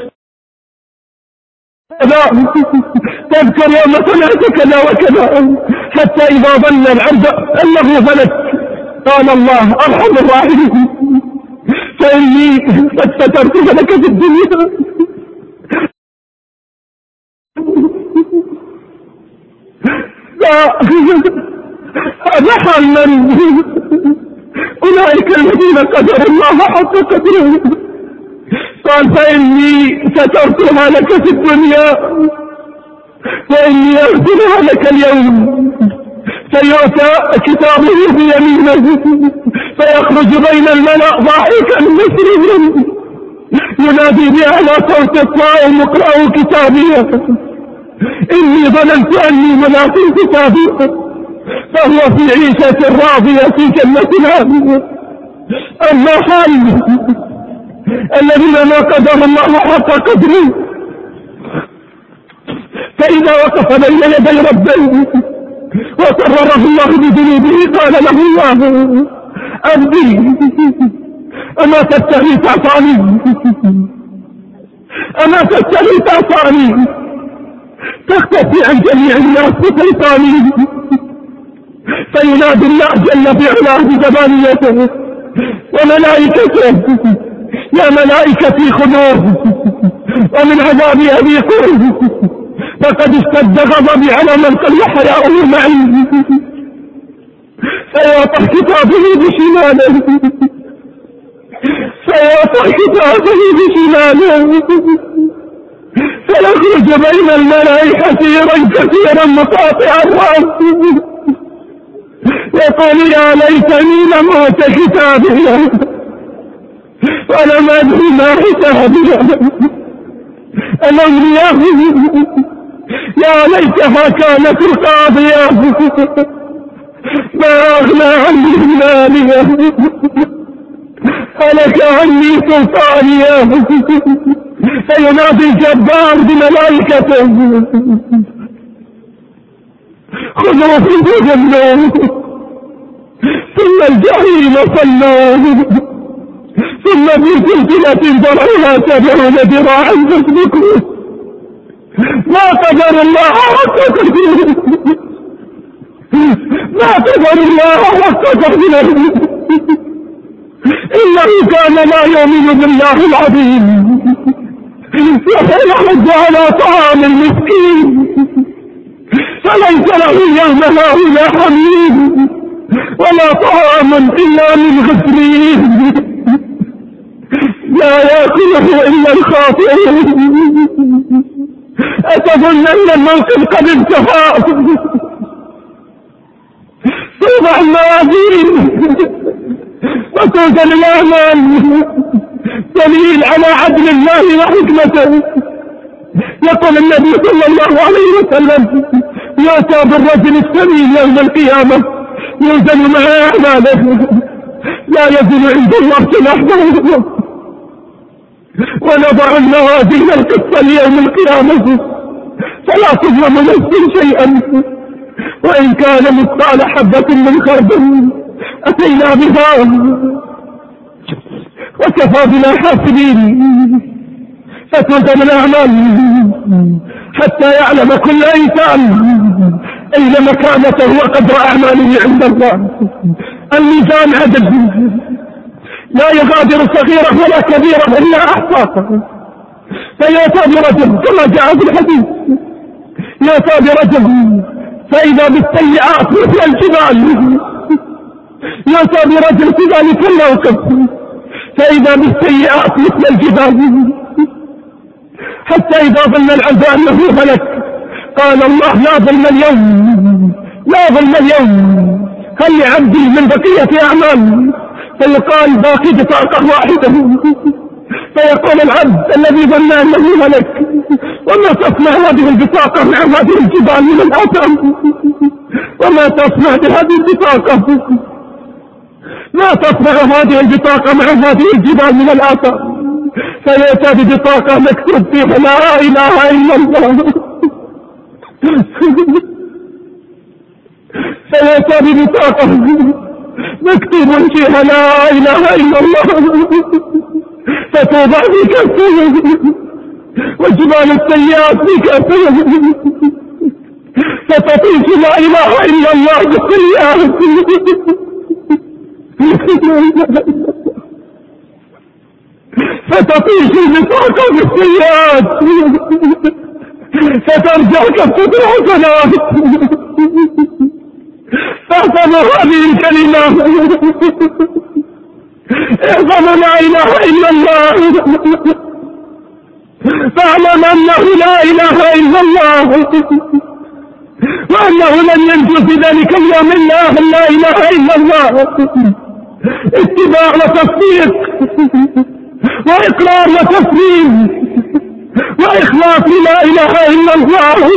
تذكر يوم صنعت كذا وكذا، حتى إذا ظن العبد أنه هلك قال الله: أرحم الراحمين، فإني قد سترت لك في الدنيا. هذا حال من أولئك الذين قدروا الله حق قدره. قال: فإني سترتها لك في الدنيا وإني أغفرها لك اليوم. فيؤتى كتابه بيمينه فيخرج بين الملأ ضاحكا مسرورا ينادي بأعلى صوت: الصائم اقرأوا كتابي إني ظننت أني ملاق كتابي. فهو في عيشة راضية في جنة عالية. أما حال الذين ما قدر الله حق قدره فإذا وقف بين يدي ربه وقرره الله بذنوبه قال له الله: عبدي أما تستحي تعصاني؟ أما تستحي تعصاني تختفي عن جميع الناس بشيطاني؟ فينادي الله جل في علاه بجبانيته وملائكته: يا ملائكتي خذوه ومن عذابي أذيقوه فقد اشتد غضبي على من قل حياؤه معي. فيعطى كتابه بشماله فيخرج بين الملائكة حسيرا كثيرا مقاطع الرأس يقول: يا ليتني لم أوت كتابي ولم أدري ما حسابي. الأولياء: يا ليتها كانت القاضية ما أغنى عني مالية هلك عني سلطانية. فينادي الجبار بملائكته: خذوه فجلوه ثم الجحيم صلوه ثم في سلسلة ذرعها 70 ذراعا فاسلكوه. ما قدر الله حق قدره، ما قدر الله حق قدره، إنه كان لا يؤمن بالله العظيم ويحض على طعام المسكين فليس له يوم هؤلاء حميم ولا طعام إلا من غسلين لا يأكله إلا الخاطئون. أتظن أن الموقف قد انتهى؟ توضع الموازين وتوزن الأعمال دليل على عدل الله وحكمته. يقول النبي صلى الله عليه وسلم: يؤتى بالرجل السمين يوم القيامة يوزن مع أعماله لا يزن عند الله لحظة. ونضع الموازين القسط ليوم القيامة فلا تظلم نفس شيئا وإن كان مثقال حبة من خردل أتينا بها وكفى بنا حاسبين. فتوزن الأعمال حتى يعلم كل إنسان أين مكانته وقدر أعماله عند الله. الميزان عدل لا يغادر صغيرة ولا كبيرة إلا أحصاها. فيأتى برجل كما جاء في الحديث، يأتى برجل فإذا بالسيئات مثل الجبال، يأتى برجل في ذلك الموقف فإذا بالسيئات مثل الجبال، حتى إذا ظن العبد أنه هلك قال الله: لا ظلم اليوم، لا ظلم اليوم، هل لعبدي من بقية أعمال؟ فيقال: باقي بطاقة واحدة. فيقول العبد الذي ظن أنه هلك: وما تصنع هذه البطاقة مع هذه الجبال من الآثام؟ وما تصنع بهذه البطاقة؟ ما تصنع هذه البطاقة مع هذه الجبال من الآثار؟ فيأتى ببطاقة مكتوب فيها لا إله إلا الله، فيأتى ببطاقة مكتوب فيها لا إله إلا الله، فتوضع في كفه، وجبال السيئات في كفه، فتطيش لا إله إلا الله بالسيئات، فتطيش البطاقة بالسيئات، فترجع كفة الحسنات. فاحفظوا هذه الكلمة، احفظوا لا إله إلا الله، فاعلم أنه لا إله إلا الله، وأنه لن ينجو في ذلك اليوم إلا أهل لا إله إلا الله. اتباع وتصديق وإقرار وتسليم وإخلاص لا إله إلا الله.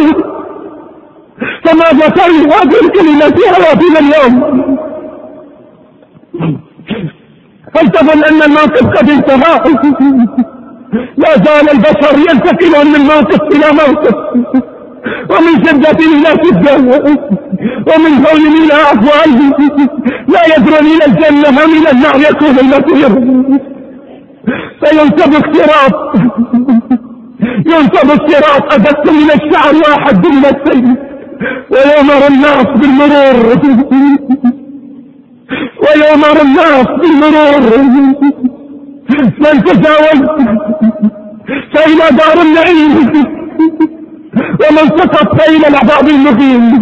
فماذا تعني هذه الكلمة في حياتنا اليوم؟ هل تظن أن الموقف قد انتهى؟ لا زال البشر ينتقلون من موقف إلى موقف، ومن شدة إلى شدة، ومن هول إلى أهوال، لا يدرون إلى الجنة ومن النار يكون المسير. فينصب الصراط، ينصب الصراط أدق من الشعر وأحد من السيف، ويؤمر الناس بالمرور، ويؤمر الناس بالمرور، من تجاوز فإلى دار النعيم، ومن سقط فإلى العذاب المهين.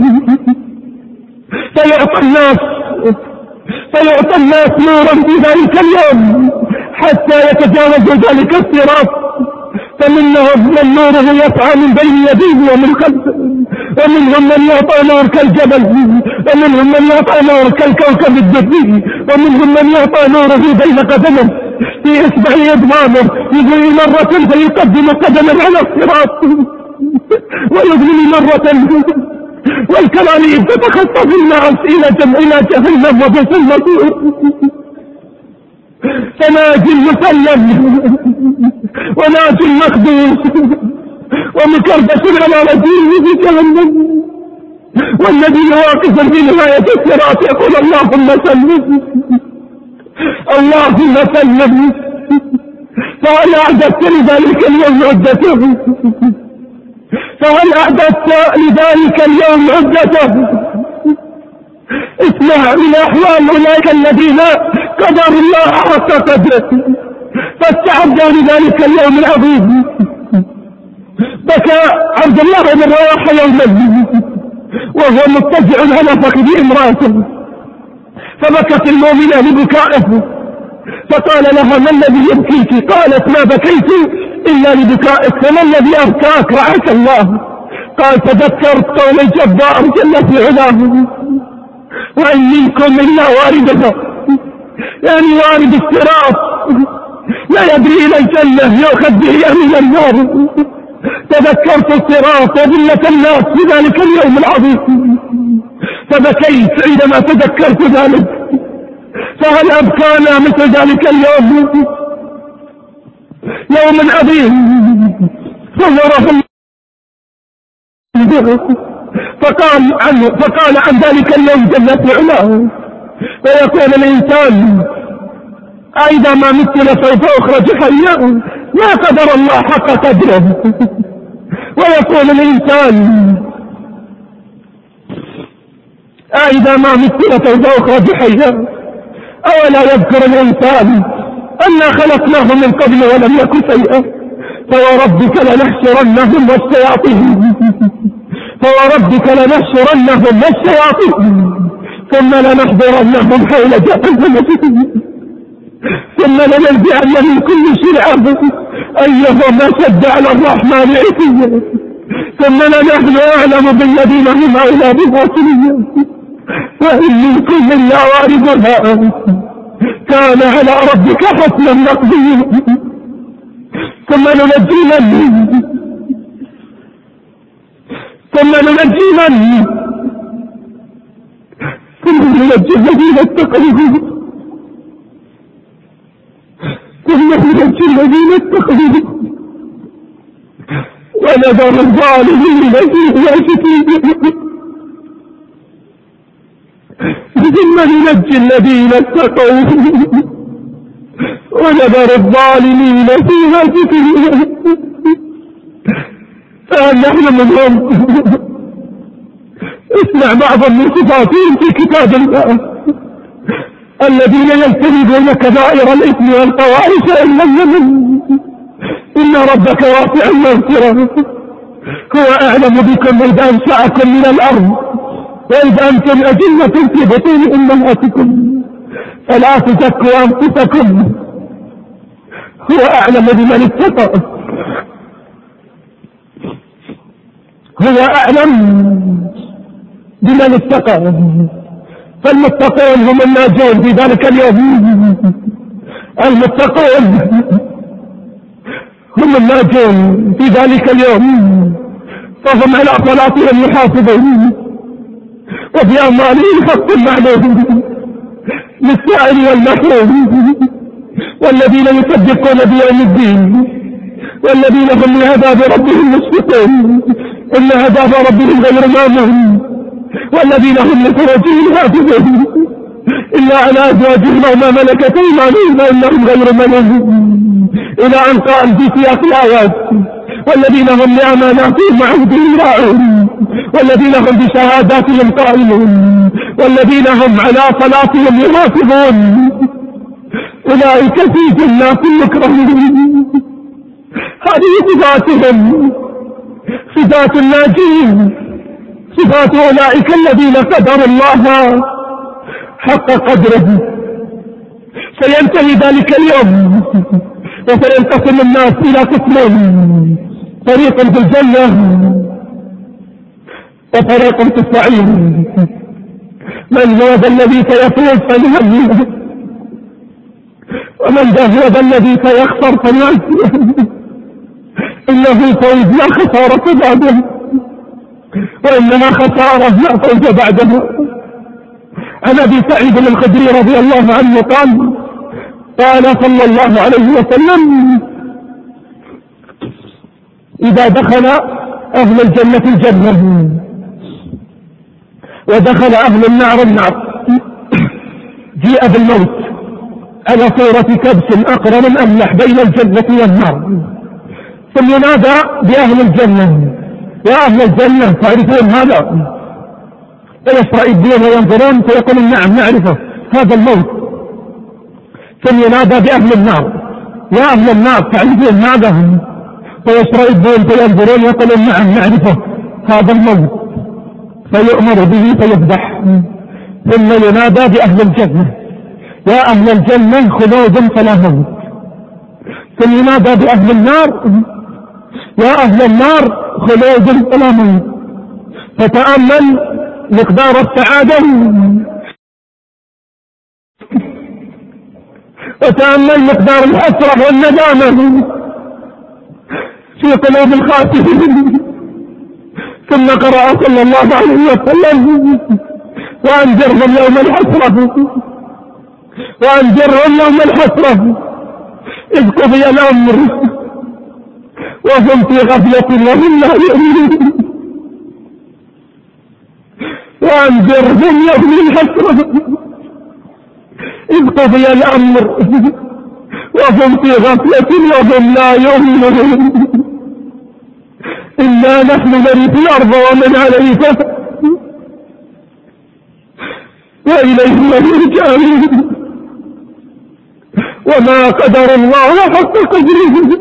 فيعطى الناس نورا في ذلك اليوم حتى يتجاوزوا ذلك الصراط. فمنهم من نوره يسعى من بين يديه ومن خلفه، ومنهم من يعطى نور كالجبل، ومنهم من يعطى نور كالكوكب الدري، ومنهم من يعطى نوره بين قدمه في إصبع إضمامه، يجري مرة فيقدم قدما على الصراط ويضمن مرة، والكلاليب تتخطف الناس إلى جهنم وبئس المصير. فناج مسلم وناج مخدوش ومكربس على رجله في جهنم، والذي واقف في نهاية الصراط يقول اللهم سلم اللهم سلم. فهل أعددت لذلك اليوم عدته؟ فهل أعددت لذلك اليوم عدته؟ اسمع من أحوال أولئك الذين قدروا الله حق قدره فاستعدوا لذلك اليوم العظيم. بكى عبد الله بن رواحة يوما وهو مضطجع على فخذ امرأته، فبكت المؤمنة لبكائه، فقال لها ما الذي يبكيك؟ قالت ما بكيت إلا لبكائك، فما الذي أبكاك رعاك الله؟ قال تذكرت قول الجبار جل في علاه وإن منكم إلا واردها، يعني وارد الصراط لا يدري إلى الجنة يؤخذ به من النار. تذكرت الصراط وذلة الناس في ذلك اليوم العظيم فبكيت عندما تذكرت ذلك. فهل أبكانا مثل ذلك اليوم؟ يوم عظيم صوره فقال عن ذلك اليوم جل علاه فيقول الإنسان أيضا ما مت لسوف أخرج حيا، ما قدر الله حق قدره. ويقول الإنسان أيضا ما مت لسوف أخرج حيا، أولا يذكر الإنسان أنا خلقناه من قبل ولم يكن شيئا. فوربك لنحشرنهم والشياطين ثم لنحضرنهم حول جهنم ثم لننزعن من كل شرعة أيهم أشد على الرحمن عتيا ثم لنحن أعلم بالذين هم أولى بها سبيلا وإن منكم إلا واردها كان على ربك حتما مقضيا ثم ننجي من ينجي الذين اتقوا ثم ينجي الذين اتقوا ونذر الظالمين فيها جثيا ثم ينجي الذين اتقوا ونذر الظالمين فيها جثيا. فنحن منهم. اسمع بعضا من صفاتهم في كتاب الله: الذين يجتنبون كبائر الإثم والفواحش إلا اللمم إن ربك واسع المغفرة هو أعلم بكم إذ أنشأكم من الأرض وإذ أنتم أجنة في بطون أمهاتكم فلا تزكوا أنفسكم هو أعلم بمن اتقى هو أعلم بمن اتقى. فالمتقون هم الناجون في ذلك اليوم. المتقون هم الناجون في ذلك اليوم فهم على صلاتهم يحافظون وفي أموالهم حق معلوم للسائل والمحروم والذين يصدقون بيوم الدين والذين هم لعذاب ربهم مشفقون إن عذاب ربهم غير مامون والذين هم لفروجهم حافظون إلا على أزواجهم أو ما ملكت أيمانهم فإنهم غير ملومون إلى أن قال في سياق الآيات: والذين هم لأماناتهم وعهدهم راعون والذين هم بشهاداتهم قائمون والذين هم على صلاتهم يحافظون أولئك في جنات مكرمون. هذه صفاتهم، صفات الناجين، صفات أولئك الذين قدروا الله حق قدره. سينتهي ذلك اليوم وسينقسم الناس إلى قسمين: فريق في الجنة وفريق في السعير. من هو ذا الذي سيفوز فليهنئه ومن ذا هو ذا الذي سيخسر فليعزيه إنه الفوز لا خسارة بعده وإنما خسارة لا فوز بعدها. عن أبي سعيد الخدري رضي الله عنه قال صلى الله عليه وسلم: إذا دخل أهل الجنة الجنة ودخل أهل النار النار جيء بالموت على صورة كبش أقرن أملح بين الجنة والنار ثم ينادى بأهل الجنة: يا أهل الجنة تعرفون هذا؟ فيسترئبون وينظرون فيقولون: نعم نعرفه، هذا الموت. ثم ينادى بأهل النار: يا أهل النار تعرفون هذا؟ فيسترئبون فينظرون ويقولون: نعم نعرفه، هذا الموت. فيؤمر به فيذبح. ثم ينادى بأهل الجنة: يا أهل الجنة خلود فلا موت. ثم ينادى بأهل النار: يا أهل النار خلود فلا موت. فتأمل مقدار السعادة وتأمل مقدار الحسرة والندامة في قلوب الخاسرين. ثم قرأ صلى الله عليه وسلم: وأنذرهم يوم الحسرة وأنذرهم يوم الحسرة إذ قضي الأمر وهم في غفلة وهم لا يؤمنون. وأنذرهم يوم الحسرة إذ قضي الأمر وهم في غفلة وهم لا يؤمنون. إنا نحن نرث الأرض ومن عليها وإليه يرجعون وما قدر الله حق قدره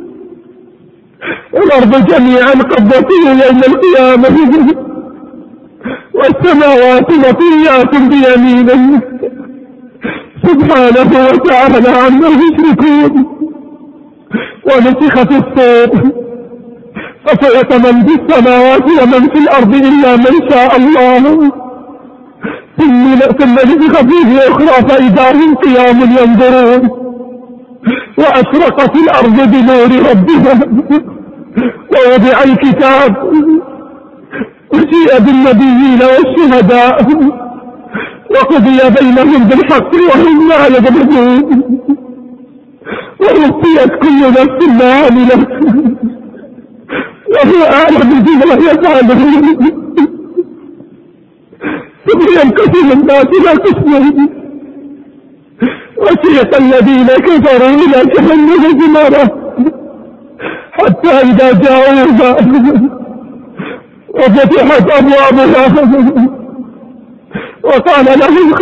والأرض جميعا قبضته يوم القيامة والسماوات مطويات بيمينه سبحانه وتعالى عما يشركون. ونفخ في الصور فصعق من في السماوات ومن في الأرض إلا من شاء الله ثم نفخ فيه أخرى فإذا هم قيام ينظرون وأشرقت الأرض بنور ربها ووضع الكتاب وجيء بالنبيين والشهداء وقضي بينهم بالحق وهم لا يظلمون ووفيت كل نفس ما عملت وهو أعلم بما يفعلون. ثم ينقسم الناس إلى قسمين وسيق الذين كفروا إلى جهنم زمرا حتى إذا جاءوها وفتحت أبوابها وقال لهم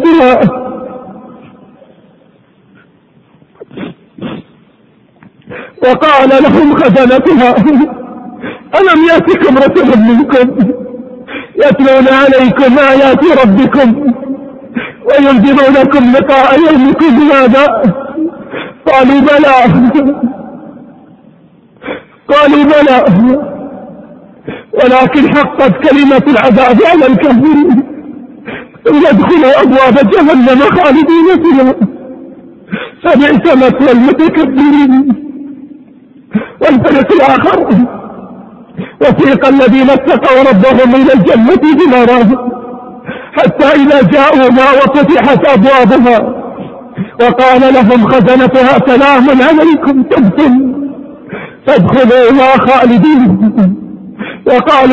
خزنتها ألم يأتكم رسل منكم يتلون عليكم آيات ربكم وينذرونكم لقاء يومكم هذا؟ قالوا بلى ولكن حقت كلمة العذاب على الكافرين يدخلوا أبواب جهنم خالدين فيها فبئس مثوى المتكبرين. والفريق الآخر وسيق الذين اتقوا ربهم إلى الجنة زمرا حتى إذا جاءوها وفتحت أبوابها وقال لهم خزنتها سلام عليكم طبتم فادخلوها خالدين وقالوا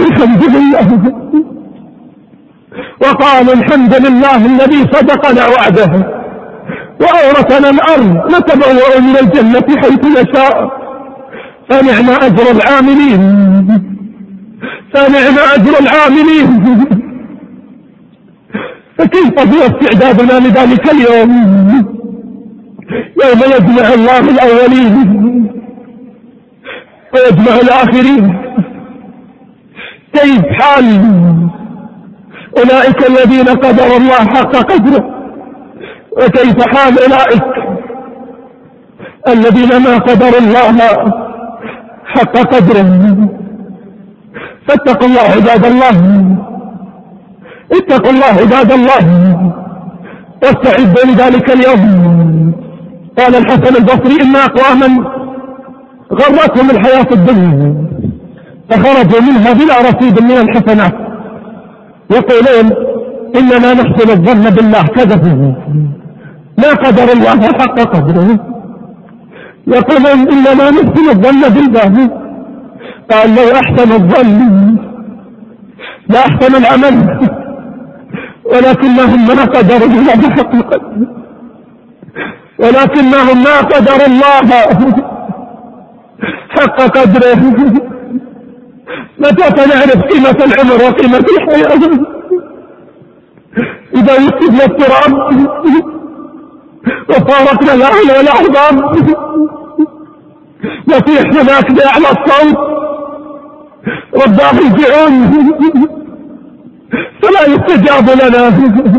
الحمد لله الذي صدقنا وعده وأورثنا الأرض نتبوأ من الجنة حيث نشاء فنعم أجر العاملين. فكيف هو استعدادنا لذلك اليوم يوم يجمع الله الأولين ويجمع الآخرين؟ كيف حال أولئك الذين قدروا الله حق قدره وكيف حال أولئك الذين ما قدروا الله حق قدره؟ فاتقوا الله عباد الله، اتقوا الله عباد الله واستعدوا لذلك اليوم. قال الحسن البصري إن أقواما غرتهم الحياة الدنيا فخرجوا منها بلا رصيد من الحسنات يقولون إننا نحسن الظن بالله كذبوا ما قدر الله حق قدره. يقولون إننا نحسن الظن بالله، قال لو أحسن الظن لا أحسن العمل ولكنهم ما قدروا الله حق قدره، ولكنهم ما قدروا الله حق قدره. متى نعرف قيمة العمر وقيمة الحياة؟ إذا وصلنا التراب وفارقنا الأهل والأحباب نصيح هناك بأعلى الصوت رباه ارجعون فلا يستجاب لنا.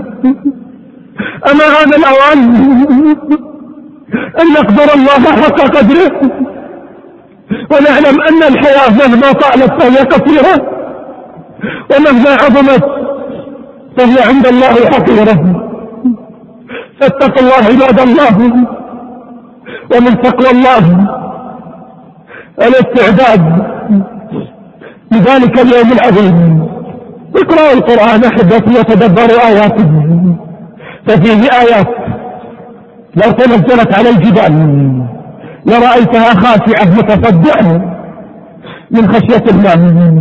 أما هذا الأوان أن نقدر الله حق قدره ونعلم أن الحياة مهما طالت فهي قصيرة ومهما عظمت فهي عند الله حقيرة. فاتقوا الله عباد الله، ومن تقوى الله الاستعداد لذلك اليوم العظيم. اقرأوا القرآن أحبتي وتدبروا آياته ففيه آيات لو تنزلت على الجبال لرأيتها خاشعة متصدعة من خشية الله.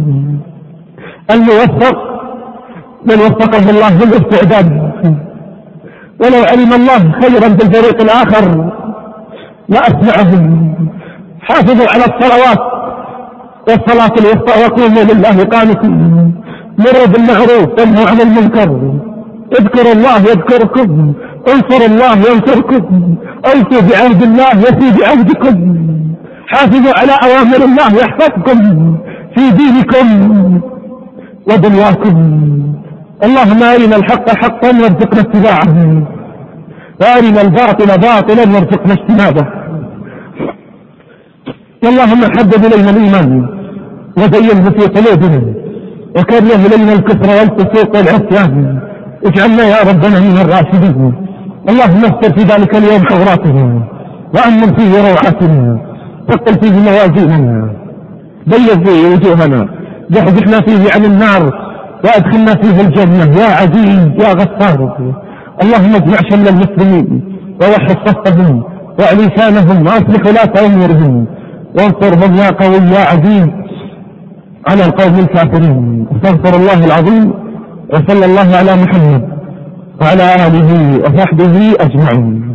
الموفق من وفقه الله بالاستعداد، ولو علم الله خيرا بالفريق الآخر لأسمعهم. حافظوا على الصلوات والصلاة الوسطى وقوموا لله قانتين، مروا بالمعروف وانهوا عن المنكر، اذكروا الله يذكركم، انصروا الله ينصركم، اوفوا بعهد الله يفي بعهدكم، حافظوا على اوامر الله يحفظكم في دينكم ودنياكم. اللهم ارنا الحق حقا وارزقنا اتباعه وارنا الباطل باطلا وارزقنا اجتنابه. اللهم حبب الينا الايمان وزينه في قلوبنا وكره الينا الكفر والفسوق والعصيان، اجعلنا يا ربنا من الراشدين. اللهم اغفر في ذلك اليوم حوراتنا وأمن فيه روعاتنا، ثقل فيه موازيننا، بيض فيه وجوهنا، زحزحنا فيه عن النار وأدخلنا فيه الجنة يا عزيز يا غفار. اللهم اجمع شمل المسلمين ووحد صفهم وأعلي شانهم وأصلح ولاة أمورهم وانصرهم يا قوي يا عزيز على القوم الكافرين. استغفر الله العظيم، وصلى الله على محمد وعلى آله وصحبه أجمعين.